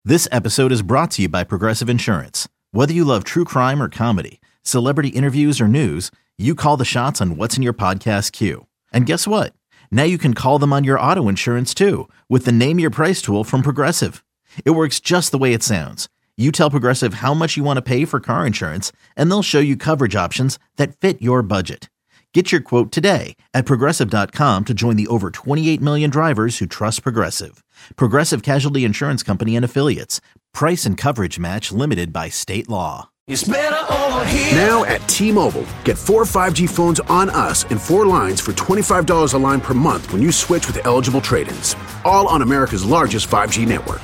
This episode is brought to you by Progressive Insurance. Whether you love true crime or comedy, celebrity interviews or news, you call the shots on what's in your podcast queue. And guess what? Now you can call them on your auto insurance too with the Name Your Price tool from Progressive. It works just the way it sounds. You tell Progressive how much you want to pay for car insurance, and they'll show you coverage options that fit your budget. Get your quote today at Progressive.com to join the over 28 million drivers who trust Progressive. Progressive Casualty Insurance Company and Affiliates. Price and coverage match limited by state law. It's better over here. Now at T-Mobile, get 4 5G phones on us and 4 lines for $25 a line per month when you switch with eligible trade-ins. All on America's largest 5G network.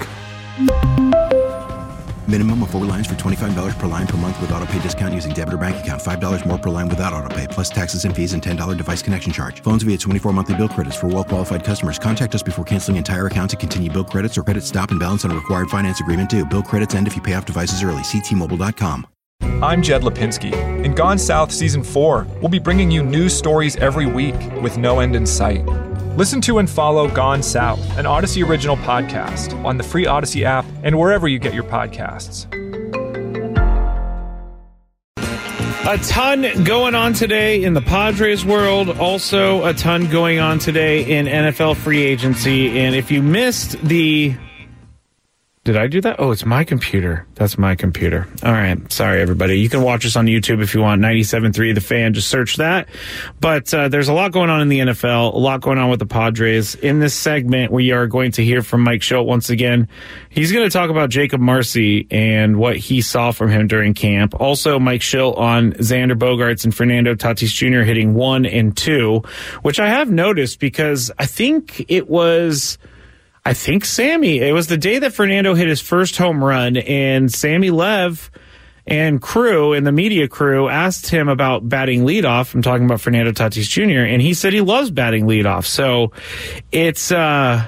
Minimum of 4 lines for $25 per line per month with autopay discount using debit or bank account. $5 more per line without autopay, plus taxes and fees and $10 device connection charge. Phones via 24 monthly bill credits for well-qualified customers. Contact us before canceling entire account to continue bill credits or credit stop and balance on a required finance agreement due. Bill credits end if you pay off devices early. See T-Mobile.com. I'm Jed Lipinski. In Gone South Season 4, we'll be bringing you news stories every week with no end in sight. Listen to and follow Gone South, an Odyssey original podcast, on the free Odyssey app and wherever you get your podcasts. A ton going on today in the Padres world. Also, a ton going on today in NFL free agency. And if you missed the... Did I do that? Oh, it's my computer. That's my computer. All right. Sorry, everybody. You can watch us on YouTube if you want. 97.3 The Fan. Just search that. But there's a lot going on in the NFL, a lot going on with the Padres. In this segment, we are going to hear from Mike Shildt once again. He's going to talk about Jacob Marcy and what he saw from him during camp. Also, Mike Shildt on Xander Bogaerts and Fernando Tatis Jr. hitting 1 and 2, which I have noticed because I think Sammy, it was the day that Fernando hit his first home run, and Sammy Lev and crew and the media crew asked him about batting leadoff. I'm talking about Fernando Tatis Jr., and he said he loves batting leadoff. So it's, I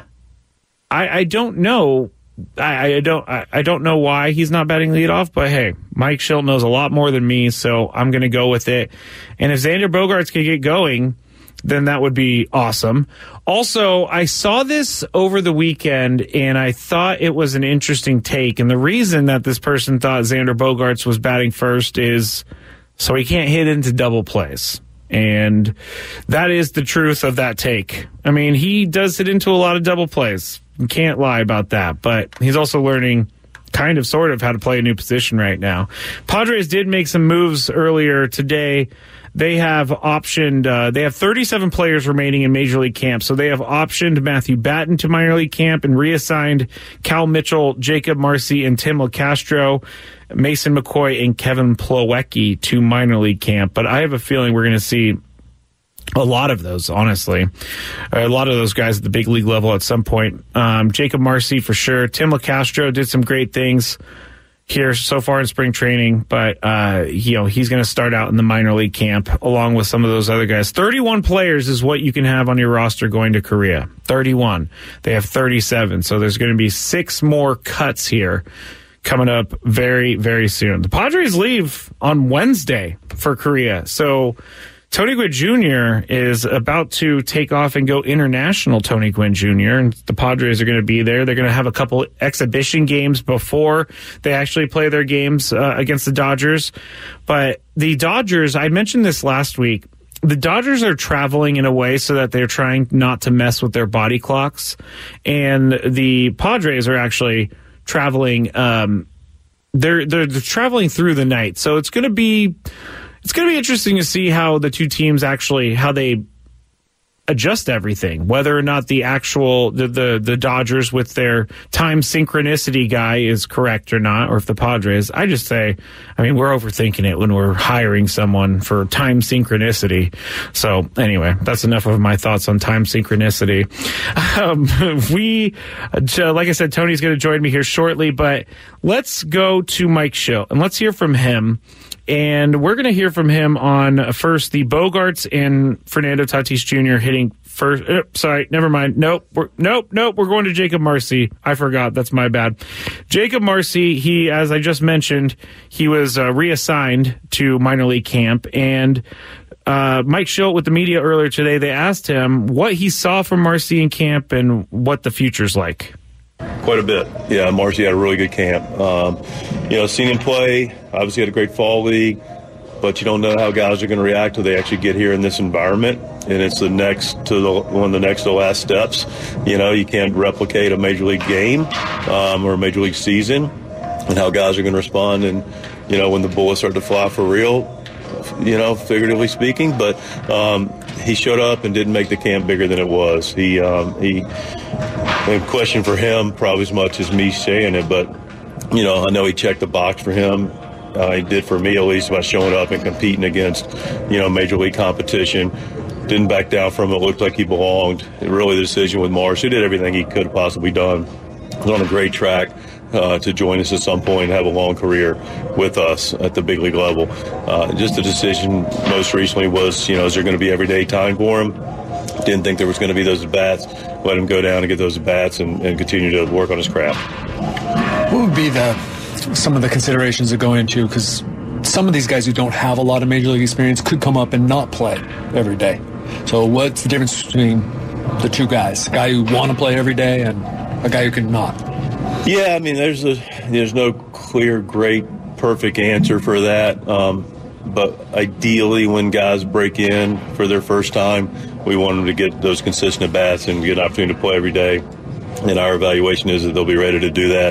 don't know. I don't know why he's not batting leadoff, but hey, Mike Shildt knows a lot more than me, so I'm going to go with it. And if Xander Bogaerts can get going, then that would be awesome. Also, I saw this over the weekend, and I thought it was an interesting take. And the reason that this person thought Xander Bogaerts was batting first is so he can't hit into double plays. And that is the truth of that take. I mean, he does hit into a lot of double plays. You can't lie about that. But he's also learning kind of sort of how to play a new position right now. Padres did make some moves earlier today. They have optioned, they have 37 players remaining in Major League camp. So they have optioned Matthew Batten to minor league camp and reassigned Cal Mitchell, Jacob Marcy, and Tim LeCastro, Mason McCoy, and Kevin Plawecki to minor league camp. But I have a feeling we're going to see a lot of those, honestly. A lot of those guys at the big league level at some point. Jacob Marcy for sure. Tim LeCastro did some great things here so far in spring training, but he's going to start out in the minor league camp along with some of those other guys. 31 players is what you can have on your roster going to Korea. 31. They have 37, so there's going to be 6 more cuts here coming up very, very soon. The Padres leave on Wednesday for Korea, so Tony Gwynn Jr. is about to take off and go international, Tony Gwynn Jr., and the Padres are going to be there. They're going to have a couple exhibition games before they actually play their games against the Dodgers. But the Dodgers, I mentioned this last week, the Dodgers are traveling in a way so that they're trying not to mess with their body clocks, and the Padres are actually traveling. They're traveling through the night, so it's going to be interesting to see how the two teams actually, how they adjust everything, whether or not the actual, the Dodgers with their time synchronicity guy is correct or not, or if the Padres, I just say, we're overthinking it when we're hiring someone for time synchronicity. So anyway, that's enough of my thoughts on time synchronicity. Like I said, Tony's going to join me here shortly, but let's go to Mike Shildt and let's hear from him. And we're going to hear from him on first the Bogaerts and Fernando Tatis Jr. hitting first. Sorry, never mind. Nope. We're going to Jacob Marcy. I forgot. That's my bad. Jacob Marcy, he, as I just mentioned, he was reassigned to minor league camp. And Mike Shildt with the media earlier today, they asked him what he saw from Marcy in camp and what the future's like. Quite a bit. Yeah, Marcy had a really good camp. Seen him play, obviously had a great fall league, but you don't know how guys are going to react till they actually get here in this environment. And it's one of the next to the last steps. You can't replicate a major league game or a major league season and how guys are going to respond. And, when the bullets start to fly for real, figuratively speaking. But he showed up and didn't make the camp bigger than it was. A question for him probably as much as me saying it, but, I know he checked the box for him. He did for me, at least, by showing up and competing against, major league competition. Didn't back down from it. Looked like he belonged. Really, the decision with Marsh, he did everything he could have possibly done. Was on a great track to join us at some point and have a long career with us at the big league level. Just the decision most recently was, is there going to be everyday time for him? Didn't think there was going to be those at-bats. Let him go down and get those at-bats and continue to work on his craft. What would be some of the considerations that go into, because some of these guys who don't have a lot of major league experience could come up and not play every day. So what's the difference between the two guys, a guy who want to play every day and a guy who can not? Yeah, I mean, there's no clear, great, perfect answer for that. But ideally, when guys break in for their first time, we want them to get those consistent at-bats and get an opportunity to play every day. And our evaluation is that they'll be ready to do that.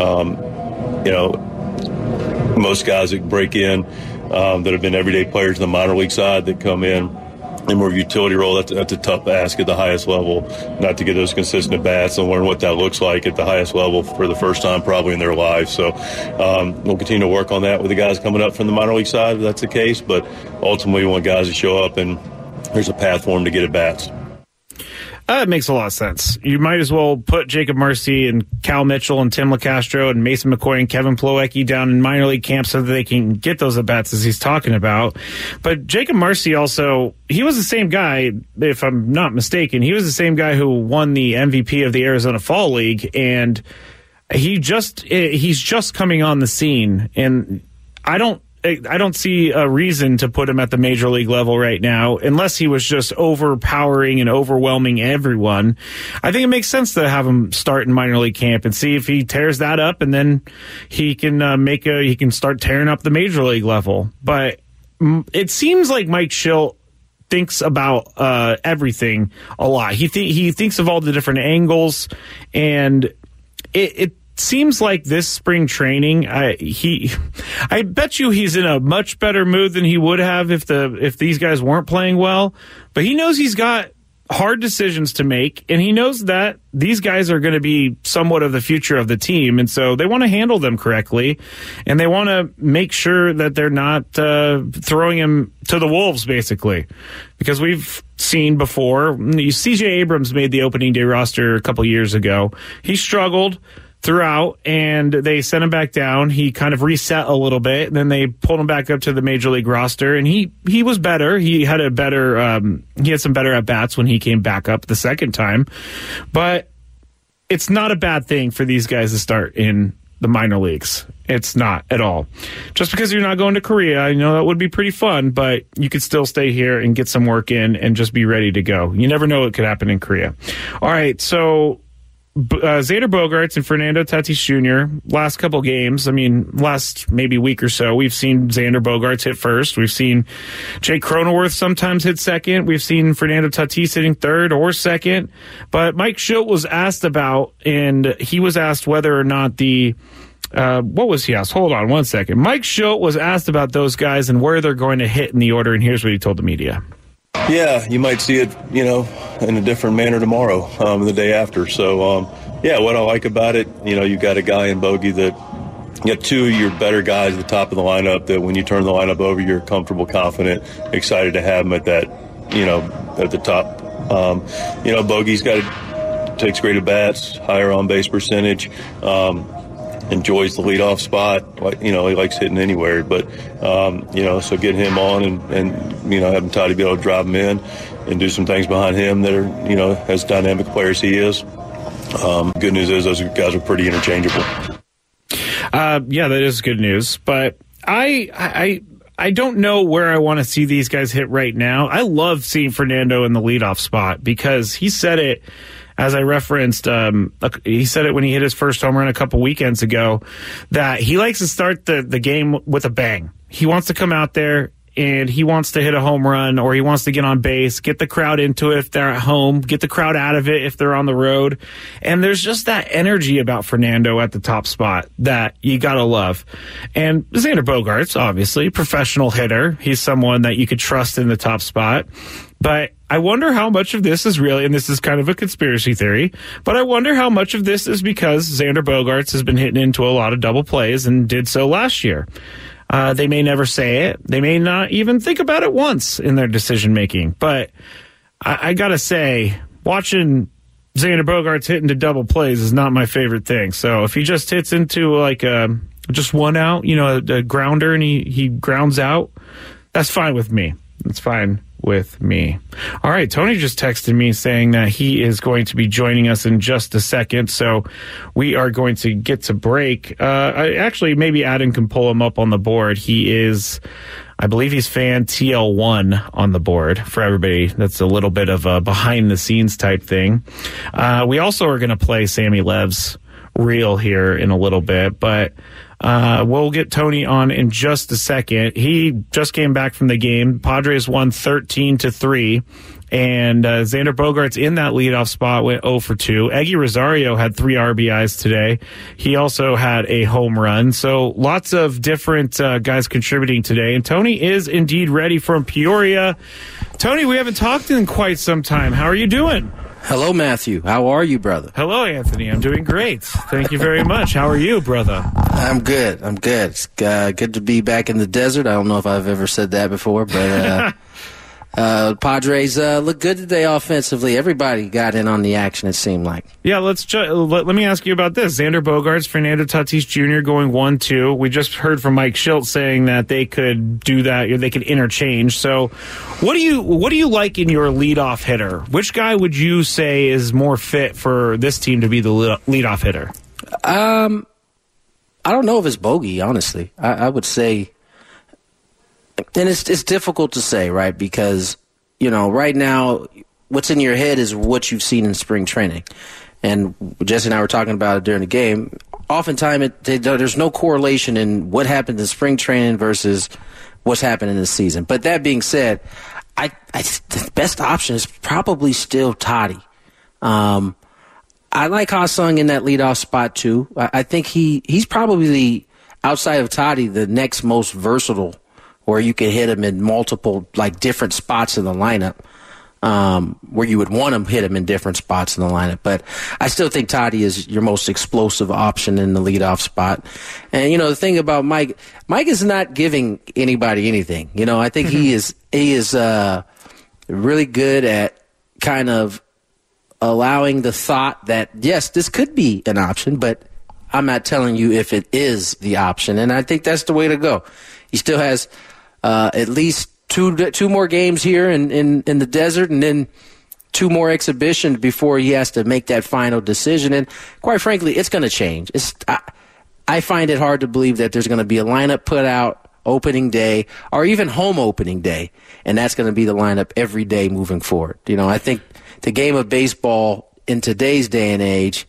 Most guys that break in that have been everyday players in the minor league side that come in more of a utility role, that's a tough ask at the highest level, not to get those consistent at-bats and learn what that looks like at the highest level for the first time probably in their lives. So we'll continue to work on that with the guys coming up from the minor league side if that's the case, but ultimately we want guys to show up and there's a path for them to get at-bats. It makes a lot of sense. You might as well put Jacob Marcy and Cal Mitchell and Tim LeCastro and Mason McCoy and Kevin Plawecki down in minor league camp so that they can get those at-bats as he's talking about. But Jacob Marcy also, he was the same guy, if I'm not mistaken, he was the same guy who won the MVP of the Arizona Fall League, and he's just coming on the scene, and I don't see a reason to put him at the major league level right now unless he was just overpowering and overwhelming everyone. I think it makes sense to have him start in minor league camp and see if he tears that up, and then he can he can start tearing up the major league level. But it seems like Mike Shildt thinks about everything a lot. He thinks of all the different angles, and it seems like this spring training, I bet you he's in a much better mood than he would have if these guys weren't playing well. But he knows he's got hard decisions to make, and he knows that these guys are going to be somewhat of the future of the team, and so they want to handle them correctly, and they want to make sure that they're not throwing him to the wolves, basically, because we've seen before. C.J. Abrams made the opening day roster a couple years ago. He struggled throughout, and they sent him back down. He kind of reset a little bit, and then they pulled him back up to the major league roster, and he was better. He had he had some better at bats when he came back up the second time. But it's not a bad thing for these guys to start in the minor leagues. It's not at all. Just because you're not going to Korea, I know that would be pretty fun, but you could still stay here and get some work in and just be ready to go. You never know what could happen in Korea. All right, so Xander Bogaerts and Fernando Tatis Jr. last couple games, last maybe week or so, we've seen Xander Bogaerts hit first. We've seen Jake Cronenworth sometimes hit second. We've seen Fernando Tatis hitting third or second. But Mike Shildt was asked about, and he was asked whether or not what was he asked? Hold on one second. Mike Shildt was asked about those guys and where they're going to hit in the order, and here's what he told the media. Yeah, you might see it, in a different manner tomorrow, the day after. So, what I like about it, you got a guy in Bogey that you got two of your better guys at the top of the lineup that when you turn the lineup over, you're comfortable, confident, excited to have them at that, at the top. Bogey's takes great at bats, higher on base percentage. Enjoys the leadoff spot. He likes hitting anywhere. But, so getting him on and having Toddy be able to drive him in and do some things behind him that are, as dynamic player as he is. Good news is those guys are pretty interchangeable. That is good news. But I don't know where I want to see these guys hit right now. I love seeing Fernando in the leadoff spot because he said it as I referenced, he said it when he hit his first home run a couple weekends ago, that he likes to start the game with a bang. He wants to come out there and he wants to hit a home run, or he wants to get on base, get the crowd into it if they're at home, get the crowd out of it if they're on the road. And there's just that energy about Fernando at the top spot that you gotta love. And Xander Bogaerts, obviously, professional hitter. He's someone that you could trust in the top spot. But I wonder how much of this is really, and this is kind of a conspiracy theory, but I wonder how much of this is because Xander Bogaerts has been hitting into a lot of double plays and did so last year. They may never say it. They may not even think about it once in their decision-making. But I got to say, watching Xander Bogaerts hit into double plays is not my favorite thing. So if he just hits into like just one out, a grounder, and he grounds out, that's fine with me. That's fine with me. All right, Tony just texted me saying that he is going to be joining us in just a second, so we are going to get to break. Actually, maybe Adam can pull him up on the board. He is, I believe he's fan TL1 on the board for everybody. That's a little bit of a behind-the-scenes type thing. We also are going to play Sammy Lev's reel here in a little bit, but we'll get Tony on in just a second. He just came back from the game. Padres won 13-3, and Xander Bogaerts in that leadoff spot went 0 for 2. Eggy Rosario had 3 RBIs today. He also had a home run. So lots of different guys contributing today. And Tony is indeed ready from Peoria. Tony, we haven't talked in quite some time. How are you doing? Hello, Matthew. How are you, brother? Hello, Anthony. I'm doing great. Thank you very much. How are you, brother? I'm good. It's good to be back in the desert. I don't know if I've ever said that before, but Padres look good today offensively. Everybody got in on the action, it seemed like. Yeah, let me ask you about this. Xander Bogaerts, Fernando Tatis Jr. going 1-2. We just heard from Mike Schilt saying that they could do that, or they could interchange. So what do you like in your leadoff hitter? Which guy would you say is more fit for this team to be the leadoff hitter? I don't know if it's Bogey, honestly. I would say, and it's difficult to say, right? Because, right now, what's in your head is what you've seen in spring training. And Jesse and I were talking about it during the game. Oftentimes, there's no correlation in what happened in spring training versus what's happening this season. But that being said, the best option is probably still Toddy. I like Ha-Sung in that leadoff spot, too. I think he's probably, outside of Toddy, the next most versatile, where you can hit him in multiple, different spots in the lineup, where you would want to hit him in different spots in the lineup. But I still think Toddy is your most explosive option in the leadoff spot. And, the thing about Mike is not giving anybody anything. I think he is really good at kind of allowing the thought that, yes, this could be an option, but I'm not telling you if it is the option. And I think that's the way to go. He still has at least two more games here in the desert, and then 2 more exhibitions before he has to make that final decision. And quite frankly, it's going to change. I find it hard to believe that there's going to be a lineup put out opening day or even home opening day, and that's going to be the lineup every day moving forward. I think the game of baseball in today's day and age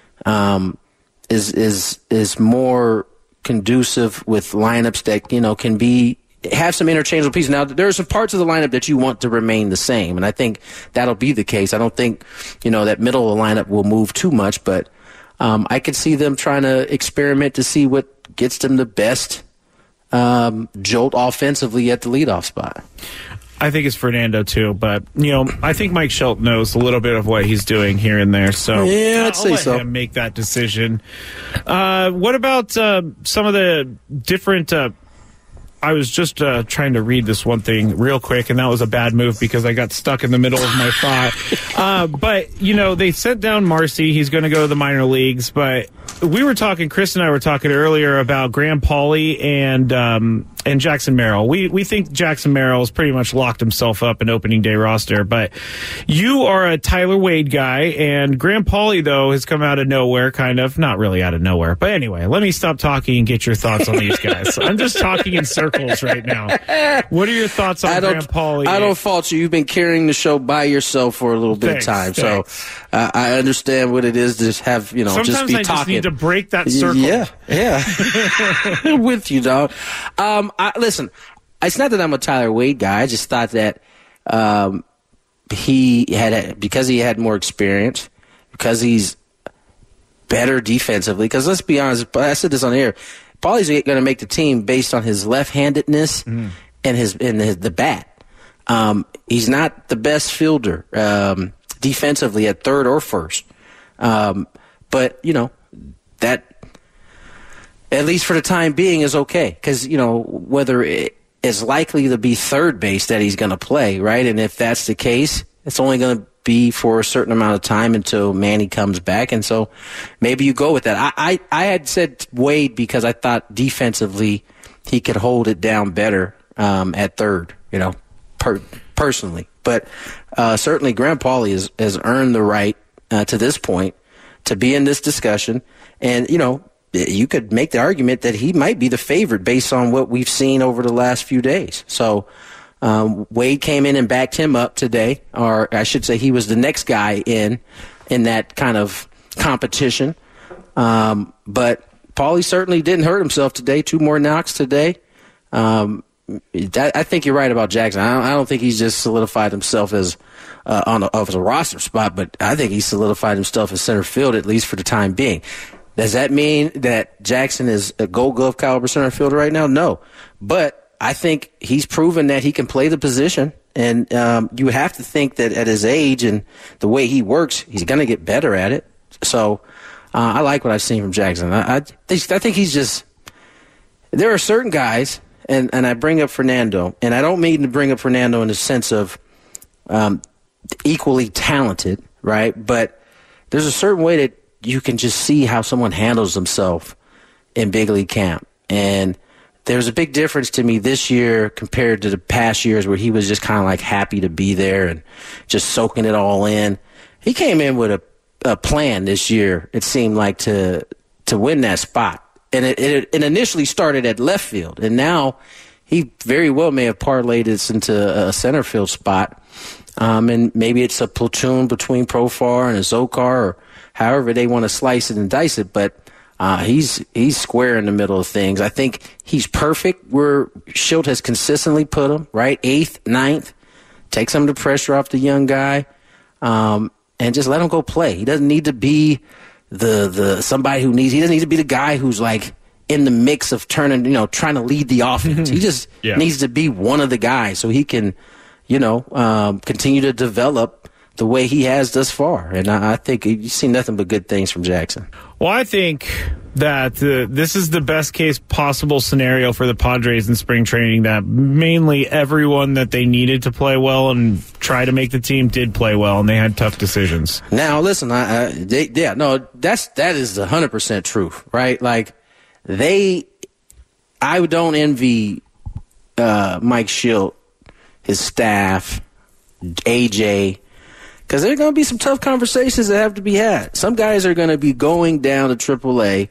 is more conducive with lineups that can have some interchangeable pieces. Now, there are some parts of the lineup that you want to remain the same, and I think that'll be the case. I don't think that middle of the lineup will move too much, but I could see them trying to experiment to see what gets them the best jolt offensively at the leadoff spot. I think it's Fernando too, but I think Mike Schilt knows a little bit of what he's doing here and there. So yeah, I'd say so. Let him make that decision. What about some of the different? I was just trying to read this one thing real quick, and that was a bad move because I got stuck in the middle of my thought. But they sent down Marcy. He's going to go to the minor leagues. But we were talking. Chris and I were talking earlier about Graham Pauley and and Jackson Merrill. We think Jackson Merrill has pretty much locked himself up in opening day roster, but you are a Tyler Wade guy, and Graham Pauley, though, has come out of nowhere, kind of. Not really out of nowhere. But anyway, let me stop talking and get your thoughts on these guys. I'm just talking in circles right now. What are your thoughts on Graham Pauley? I don't fault you. You've been carrying the show by yourself for a little bit of time. Thanks. So I understand what it is to have, Sometimes just be I talking. just need to break that circle. Yeah. With you, dog. Listen, it's not that I'm a Tyler Wade guy. I just thought that because he had more experience, because he's better defensively, because let's be honest, I said this on the air, Pauley's going to make the team based on his left-handedness and the bat. He's not the best fielder defensively at third or first. But, that, at least for the time being, is okay. Because, whether it is likely to be third base that he's going to play, right? And if that's the case, it's only going to be for a certain amount of time until Manny comes back. And so maybe you go with that. I had said Wade because I thought defensively he could hold it down better at third, personally. But certainly Graham Pauley has earned the right to this point to be in this discussion. And, you could make the argument that he might be the favorite based on what we've seen over the last few days. So Wade came in and backed him up today, or I should say he was the next guy in that kind of competition. But Pauley certainly didn't hurt himself today. 2 more knocks today. I think you're right about Jackson. I don't think he's just solidified himself as a roster spot, but I think he's solidified himself as center field, at least for the time being. Does that mean that Jackson is a Gold Glove caliber center fielder right now? No. But I think he's proven that he can play the position, and you have to think that at his age and the way he works, he's going to get better at it. So I like what I've seen from Jackson. I think he's just – there are certain guys, and I bring up Fernando, and I don't mean to bring up Fernando in the sense of equally talented, right? But there's a certain way that you can just see how someone handles himself in big league camp. And there's a big difference to me this year compared to the past years where he was just kind of like happy to be there and just soaking it all in. He came in with a plan this year, it seemed like, to win that spot. And it initially started at left field. And now he very well may have parlayed this into a center field spot. And maybe it's a platoon between Profar and a Zokar, or however they want to slice it and dice it, but he's square in the middle of things. I think he's perfect where Schilt has consistently put him, right? 8th, 9th. Take some of the pressure off the young guy, and just let him go play. He doesn't need to be he doesn't need to be the guy who's like in the mix of trying to lead the offense. He just needs to be one of the guys so he can, continue to develop the way he has thus far. And I think you've seen nothing but good things from Jackson. Well, I think that this is the best case possible scenario for the Padres in spring training, that mainly everyone that they needed to play well and try to make the team did play well, and they had tough decisions. Now, listen, that is 100% truth, right? Like, I don't envy Mike Schilt, his staff, AJ, because there are going to be some tough conversations that have to be had. Some guys are going to be going down to AAA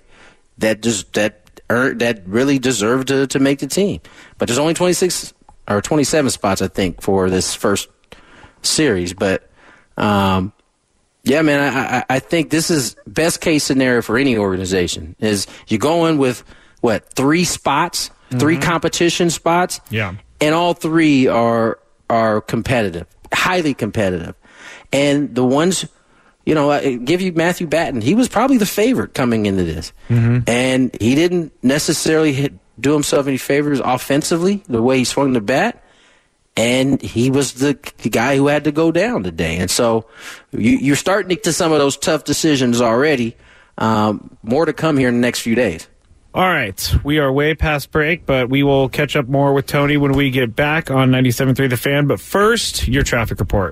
that really deserve to make the team. But there's only 26 or 27 spots, I think, for this first series. But, man, I think this is best case scenario for any organization is you go in with, 3 spots, 3 competition spots? Yeah. And all 3 are competitive, highly competitive. And the ones, I give you Matthew Batten. He was probably the favorite coming into this. And he didn't necessarily do himself any favors offensively, the way he swung the bat. And he was the guy who had to go down today. And so you're starting to some of those tough decisions already. More to come here in the next few days. All right, we are way past break, but we will catch up more with Tony when we get back on 97.3 The Fan. But first, your traffic report.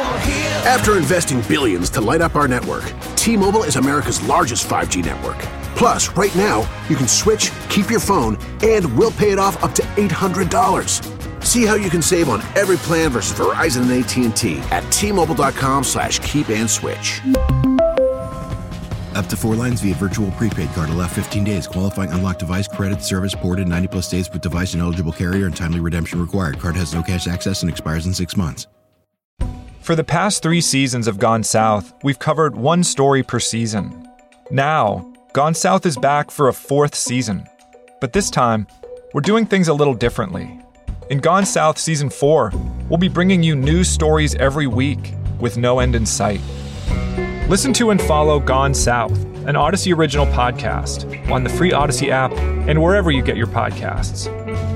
After investing billions to light up our network, T-Mobile is America's largest 5G network. Plus, right now, you can switch, keep your phone, and we'll pay it off up to $800. See how you can save on every plan versus Verizon and AT&T at T-Mobile.com/keep-and-switch. Up to 4 lines via virtual prepaid card. Allow 15 days. Qualifying unlocked device credit service ported 90-plus days with device and eligible carrier and timely redemption required. Card has no cash access and expires in 6 months. For the past 3 seasons of Gone South, we've covered one story per season. Now, Gone South is back for a 4th season. But this time, we're doing things a little differently. In Gone South Season 4, we'll be bringing you news stories every week with no end in sight. Listen to and follow Gone South, an Odyssey original podcast, on the free Odyssey app and wherever you get your podcasts.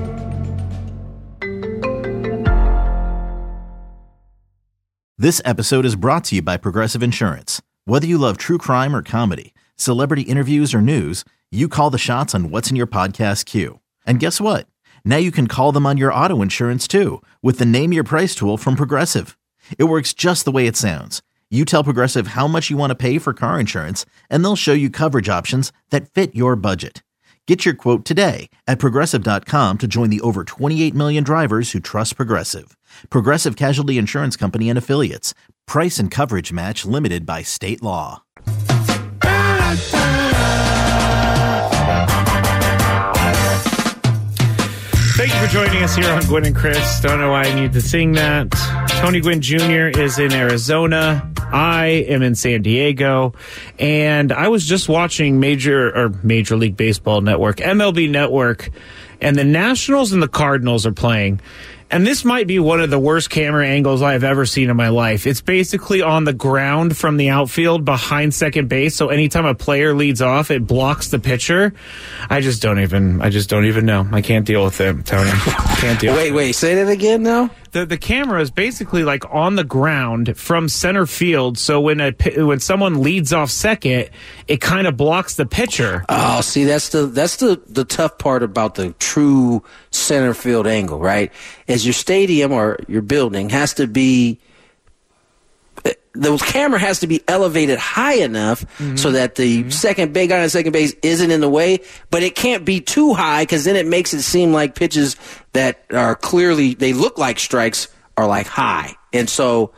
This episode is brought to you by Progressive Insurance. Whether you love true crime or comedy, celebrity interviews or news, you call the shots on what's in your podcast queue. And guess what? Now you can call them on your auto insurance too with the Name Your Price tool from Progressive. It works just the way it sounds. You tell Progressive how much you want to pay for car insurance, and they'll show you coverage options that fit your budget. Get your quote today at Progressive.com to join the over 28 million drivers who trust Progressive. Progressive Casualty Insurance Company and Affiliates. Price and coverage match limited by state law. Thank you for joining us here on Gwynn and Chris. Don't know why I need to sing that. Tony Gwynn Jr. is in Arizona. I am in San Diego. And I was just watching Major League Baseball Network, MLB Network, and the Nationals and the Cardinals are playing. And this might be one of the worst camera angles I have ever seen in my life. It's basically on the ground from the outfield behind second base. So anytime a player leads off, it blocks the pitcher. I just don't even know. I can't deal with it, Tony. Can't deal. Wait, say that again now? The camera is basically like on the ground from center field. So when someone leads off second, it kind of blocks the pitcher. Oh, see, that's the tough part about the true center field angle, right? Is your stadium or your building has to be, the camera has to be elevated high enough so that the second base guy on second base isn't in the way, but it can't be too high because then it makes it seem like pitches that are clearly, they look like strikes are like high. And so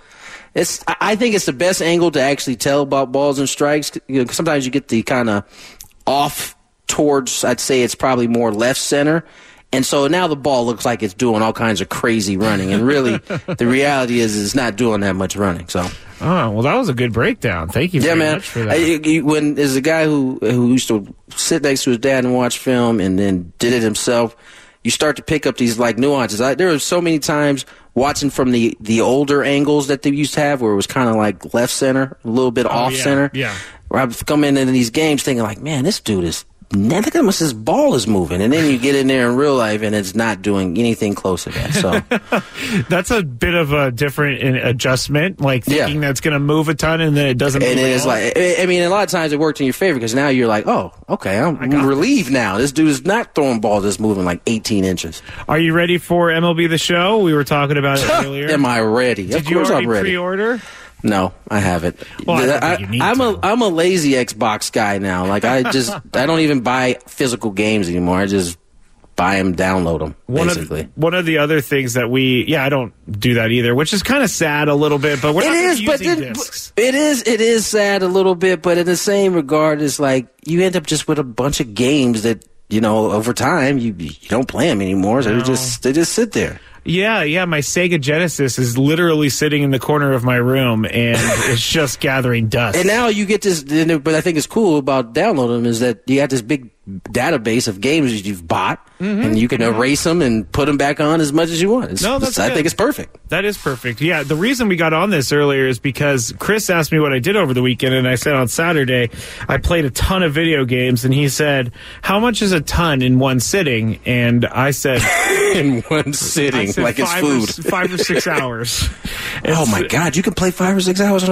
I think it's the best angle to actually tell about balls and strikes. You know, sometimes you get the kind of off towards, I'd say it's probably more left center. And so now the ball looks like it's doing all kinds of crazy running. And really, the reality is it's not doing that much running. So, oh, well, that was a good breakdown. Thank you very much for that. When there's a guy who used to sit next to his dad and watch film and then did it himself, you start to pick up these like nuances. There were so many times watching from the older angles that they used to have where it was kind of like left center, a little bit off center. Yeah. Where I've come into these games thinking like, man, this dude is, look how much this ball is moving. And then you get in there in real life and it's not doing anything close to that. So that's a bit of a different adjustment, like thinking that's going to move a ton and then it doesn't move. And it's like, I mean, a lot of times it worked in your favor because now you're like, oh, okay, I'm relieved now. This dude is not throwing balls that's moving like 18 inches. Are you ready for MLB The Show? We were talking about it earlier. Am I ready? Did you already pre-order? No, I haven't. Well, I'm a lazy Xbox guy now. Like I don't even buy physical games anymore. I just buy them, download them. Basically, one of the other things that I don't do that either, which is kind of sad a little bit. But we're not using discs. It is sad a little bit, but in the same regard, it's like you end up just with a bunch of games that over time you don't play them anymore. So they just sit there. Yeah, my Sega Genesis is literally sitting in the corner of my room, and it's just gathering dust. And now you get this, but I think it's cool about downloading them is that you got this big database of games that you've bought, and you can erase them and put them back on as much as you want. I think it's perfect. That is perfect. Yeah, the reason we got on this earlier is because Chris asked me what I did over the weekend, and I said on Saturday I played a ton of video games, and he said, how much is a ton in one sitting? And I said... in one sitting, like it's food. 5 or 6 hours. Oh, my God. You can play 5 or 6 hours in a row?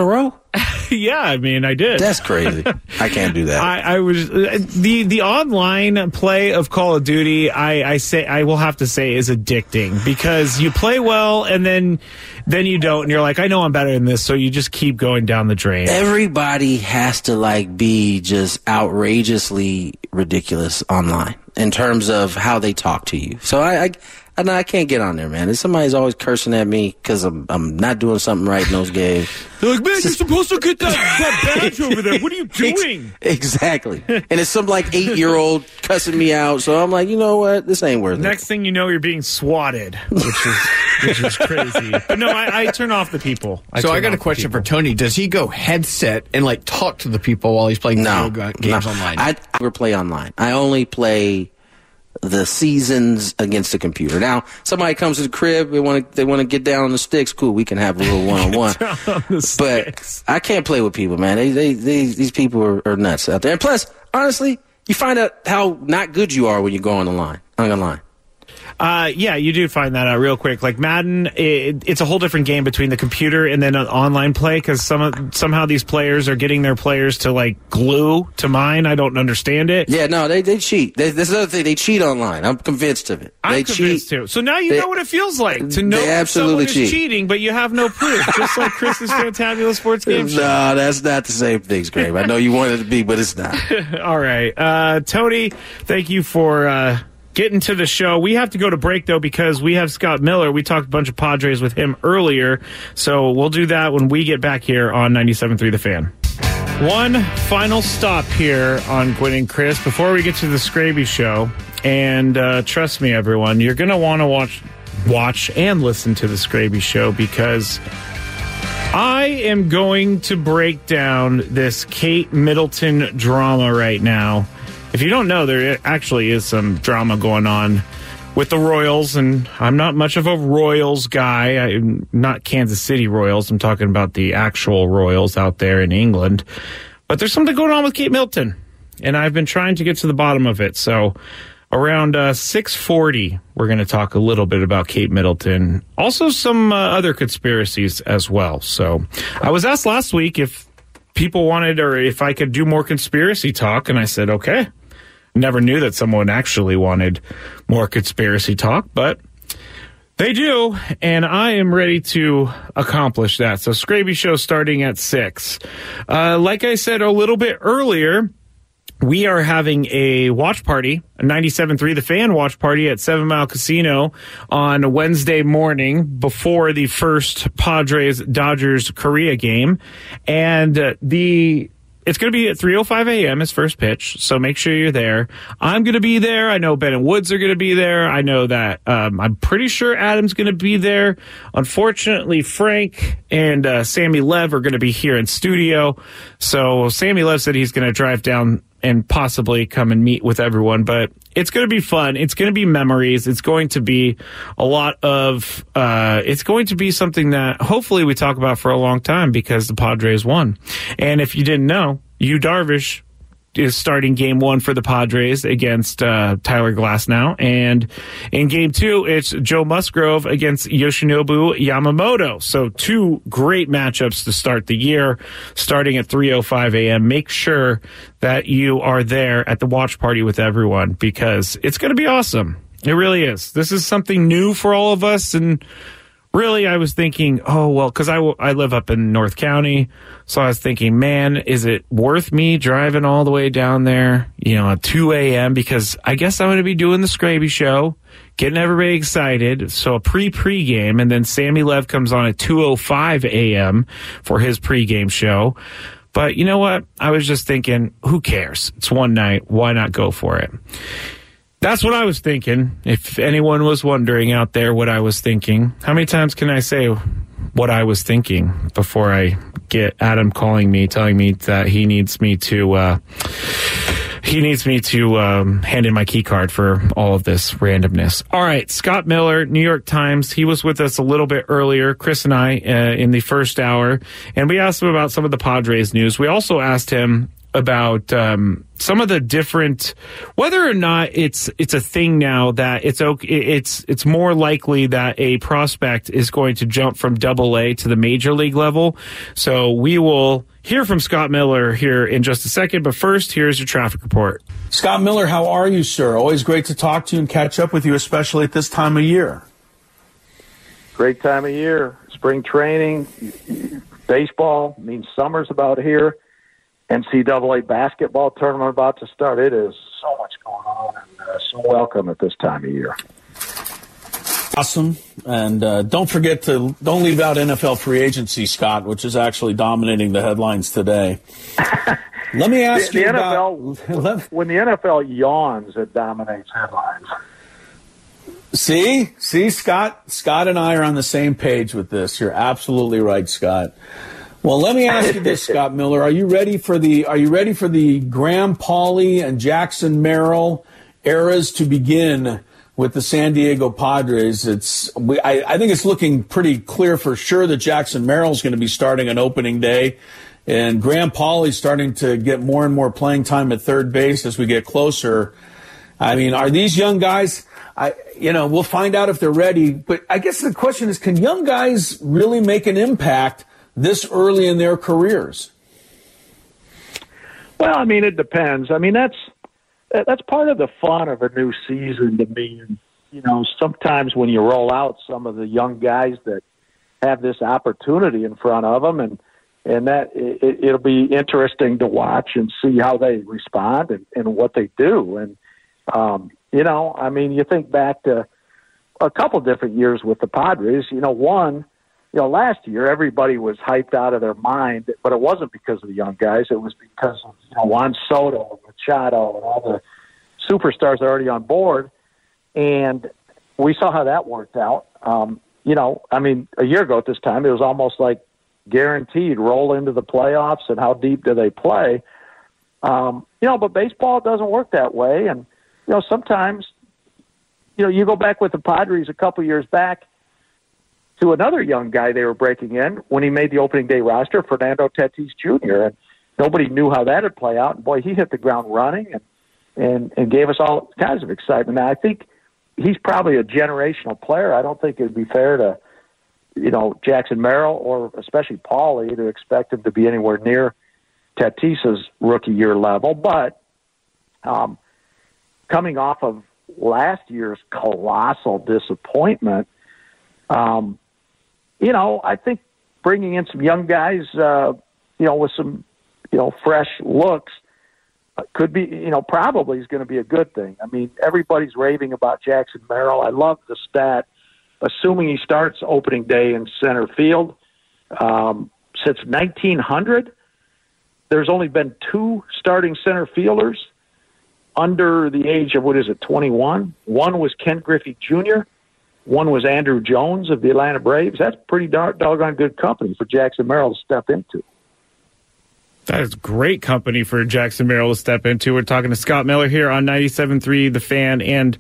Yeah, I mean, I did. That's crazy. I can't do that. I was the online play of Call of Duty. I will have to say is addicting because you play well and then you don't, and you're like, I know I'm better than this, so you just keep going down the drain. Everybody has to be just outrageously ridiculous online in terms of how they talk to you. So I can't get on there, man. Somebody's always cursing at me because I'm not doing something right in those games. They're like, man, you're supposed to get that badge over there. What are you doing? Exactly. And it's some 8-year-old cussing me out. So I'm like, you know what? This ain't worth it. Next thing you know, you're being swatted, which is crazy. But no, I turn off the people. I got a question for Tony. Does he go headset and talk to the people while he's playing games online? I never play online. I only play the seasons against the computer. Now, somebody comes to the crib, they want to get down on the sticks. Cool, we can have a little one-on-one. But I can't play with people, man. These people are nuts out there. And plus, honestly, you find out how not good you are when you go on the line. Yeah, you do find that out real quick. Like Madden, it's a whole different game between the computer and then an online play because somehow these players are getting their players to glue to mine. I don't understand it. Yeah, no, they cheat. This is another thing. They cheat online. I'm convinced of it. I'm convinced too. So now you know what it feels like to know that someone is cheating, but you have no proof. Just like Chris's Fantabulous Sports Game Show. No, that's not the same thing, Grave. I know you want it to be, but it's not. All right. Tony, thank you for getting to the show. We have to go to break, though, because we have Scott Miller. We talked a bunch of Padres with him earlier, so we'll do that when we get back here on 97.3 The Fan. One final stop here on Gwynn and Chris before we get to the Scraby Show. And trust me, everyone, you're going to want to watch and listen to the Scraby Show because I am going to break down this Kate Middleton drama right now. If you don't know, there actually is some drama going on with the Royals, and I'm not much of a Royals guy. I'm not Kansas City Royals. I'm talking about the actual Royals out there in England. But there's something going on with Kate Middleton, and I've been trying to get to the bottom of it. So around 6:40, we're going to talk a little bit about Kate Middleton. Also some other conspiracies as well. So I was asked last week if people wanted or if I could do more conspiracy talk, and I said, okay. Never knew that someone actually wanted more conspiracy talk, but they do, and I am ready to accomplish that. So Scraby Show starting at 6. Like I said a little bit earlier, we are having a watch party, a 97.3 The Fan watch party at 7 Mile Casino on Wednesday morning before the first Padres-Dodgers Korea game. And it's going to be at 3:05 a.m. as first pitch, so make sure you're there. I'm going to be there. I know Ben and Woods are going to be there. I know that I'm pretty sure Adam's going to be there. Unfortunately, Frank and Sammy Lev are going to be here in studio. So Sammy Lev said he's going to drive down and possibly come and meet with everyone. But it's going to be fun. It's going to be memories. It's going to be a lot of it's going to be something that hopefully we talk about for a long time because the Padres won. And if you didn't know, Yu Darvish is starting game 1 for the Padres against Tyler Glasnow. And in game 2, it's Joe Musgrove against Yoshinobu Yamamoto. So 2 great matchups to start the year, starting at 3:05 a.m. Make sure that you are there at the watch party with everyone because it's going to be awesome. It really is. This is something new for all of us, and really, I was thinking, because I live up in North County, so I was thinking, man, is it worth me driving all the way down there, at 2 a.m., because I guess I'm going to be doing the Scraby Show, getting everybody excited, so a pre-game, and then Sammy Lev comes on at 2:05 a.m. for his pre-game show. But you know what? I was just thinking, who cares? It's one night. Why not go for it? That's what I was thinking. If anyone was wondering out there what I was thinking, how many times can I say what I was thinking before I get Adam calling me, telling me that he needs me to hand in my key card for all of this randomness. All right, Scott Miller, New York Times. He was with us a little bit earlier, Chris and I, in the first hour, and we asked him about some of the Padres news. We also asked him about some of the different, whether or not it's a thing now that it's more likely that a prospect is going to jump from Double-A to the major league level. So we will hear from Scott Miller here in just a second, but first, here's your traffic report. Scott Miller, how are you, sir? Always great to talk to you and catch up with you, especially at this time of year. Great time of year. Spring training, baseball, means summer's about here. NCAA basketball tournament about to start. It is so much going on and so welcome at this time of year. Awesome. And don't leave out NFL free agency, Scott, which is actually dominating the headlines today. Let me ask you about... When the NFL yawns, it dominates headlines. See, Scott and I are on the same page with this. You're absolutely right, Scott. Well, let me ask you this, Scott Miller. Are you ready for the Graham Pauley and Jackson Merrill eras to begin with the San Diego Padres? I think it's looking pretty clear for sure that Jackson Merrill's going to be starting on opening day, and Graham Pauley's starting to get more and more playing time at third base as we get closer. I mean, are these young guys? We'll find out if they're ready. But I guess the question is, can young guys really make an impact this early in their careers? Well, I mean, it depends. I mean, that's part of the fun of a new season to me. And, sometimes when you roll out some of the young guys that have this opportunity in front of them, and that it'll be interesting to watch and see how they respond and what they do. And, you think back to a couple different years with the Padres. Last year everybody was hyped out of their mind, but it wasn't because of the young guys. It was because of Juan Soto, Machado, and all the superstars already on board. And we saw how that worked out. A year ago at this time, it was almost like guaranteed roll into the playoffs, and how deep do they play? But baseball doesn't work that way. And, sometimes, you go back with the Padres a couple years back to another young guy they were breaking in when he made the opening day roster, Fernando Tatis Jr., and nobody knew how that would play out. And, boy, he hit the ground running and gave us all kinds of excitement. Now, I think he's probably a generational player. I don't think it would be fair to, Jackson Merrill or especially Pauley to expect him to be anywhere near Tatis's rookie year level. But coming off of last year's colossal disappointment, I think bringing in some young guys, with some, fresh looks could be, probably is going to be a good thing. I mean, everybody's raving about Jackson Merrill. I love the stat, assuming he starts opening day in center field. Since 1900, there's only been 2 starting center fielders under the age of, 21? One was Ken Griffey Jr., one was Andrew Jones of the Atlanta Braves. That's pretty doggone good company for Jackson Merrill to step into. That is great company for Jackson Merrill to step into. We're talking to Scott Miller here on 97.3 The Fan. And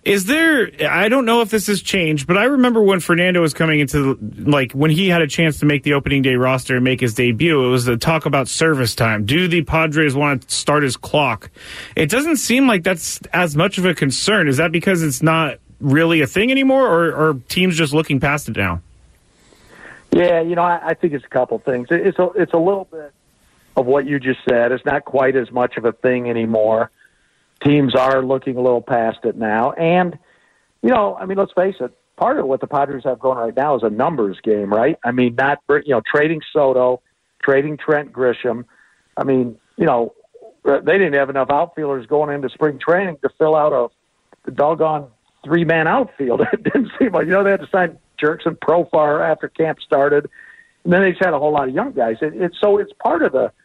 I don't know if this has changed, but I remember when Fernando was coming into, when he had a chance to make the opening day roster and make his debut, it was the talk about service time. Do the Padres want to start his clock? It doesn't seem like that's as much of a concern. Is that because it's not really a thing anymore, or are teams just looking past it now? Yeah, I think it's a couple things. It's a little bit of what you just said. It's not quite as much of a thing anymore. Teams are looking a little past it now. And, let's face it, part of what the Padres have going right now is a numbers game, right? I mean, trading Soto, trading Trent Grisham. I mean, they didn't have enough outfielders going into spring training to fill out a doggone 3-man outfield. It didn't seem like, they had to sign Jerkson Profar after camp started. And then they just had a whole lot of young guys. So it's part of the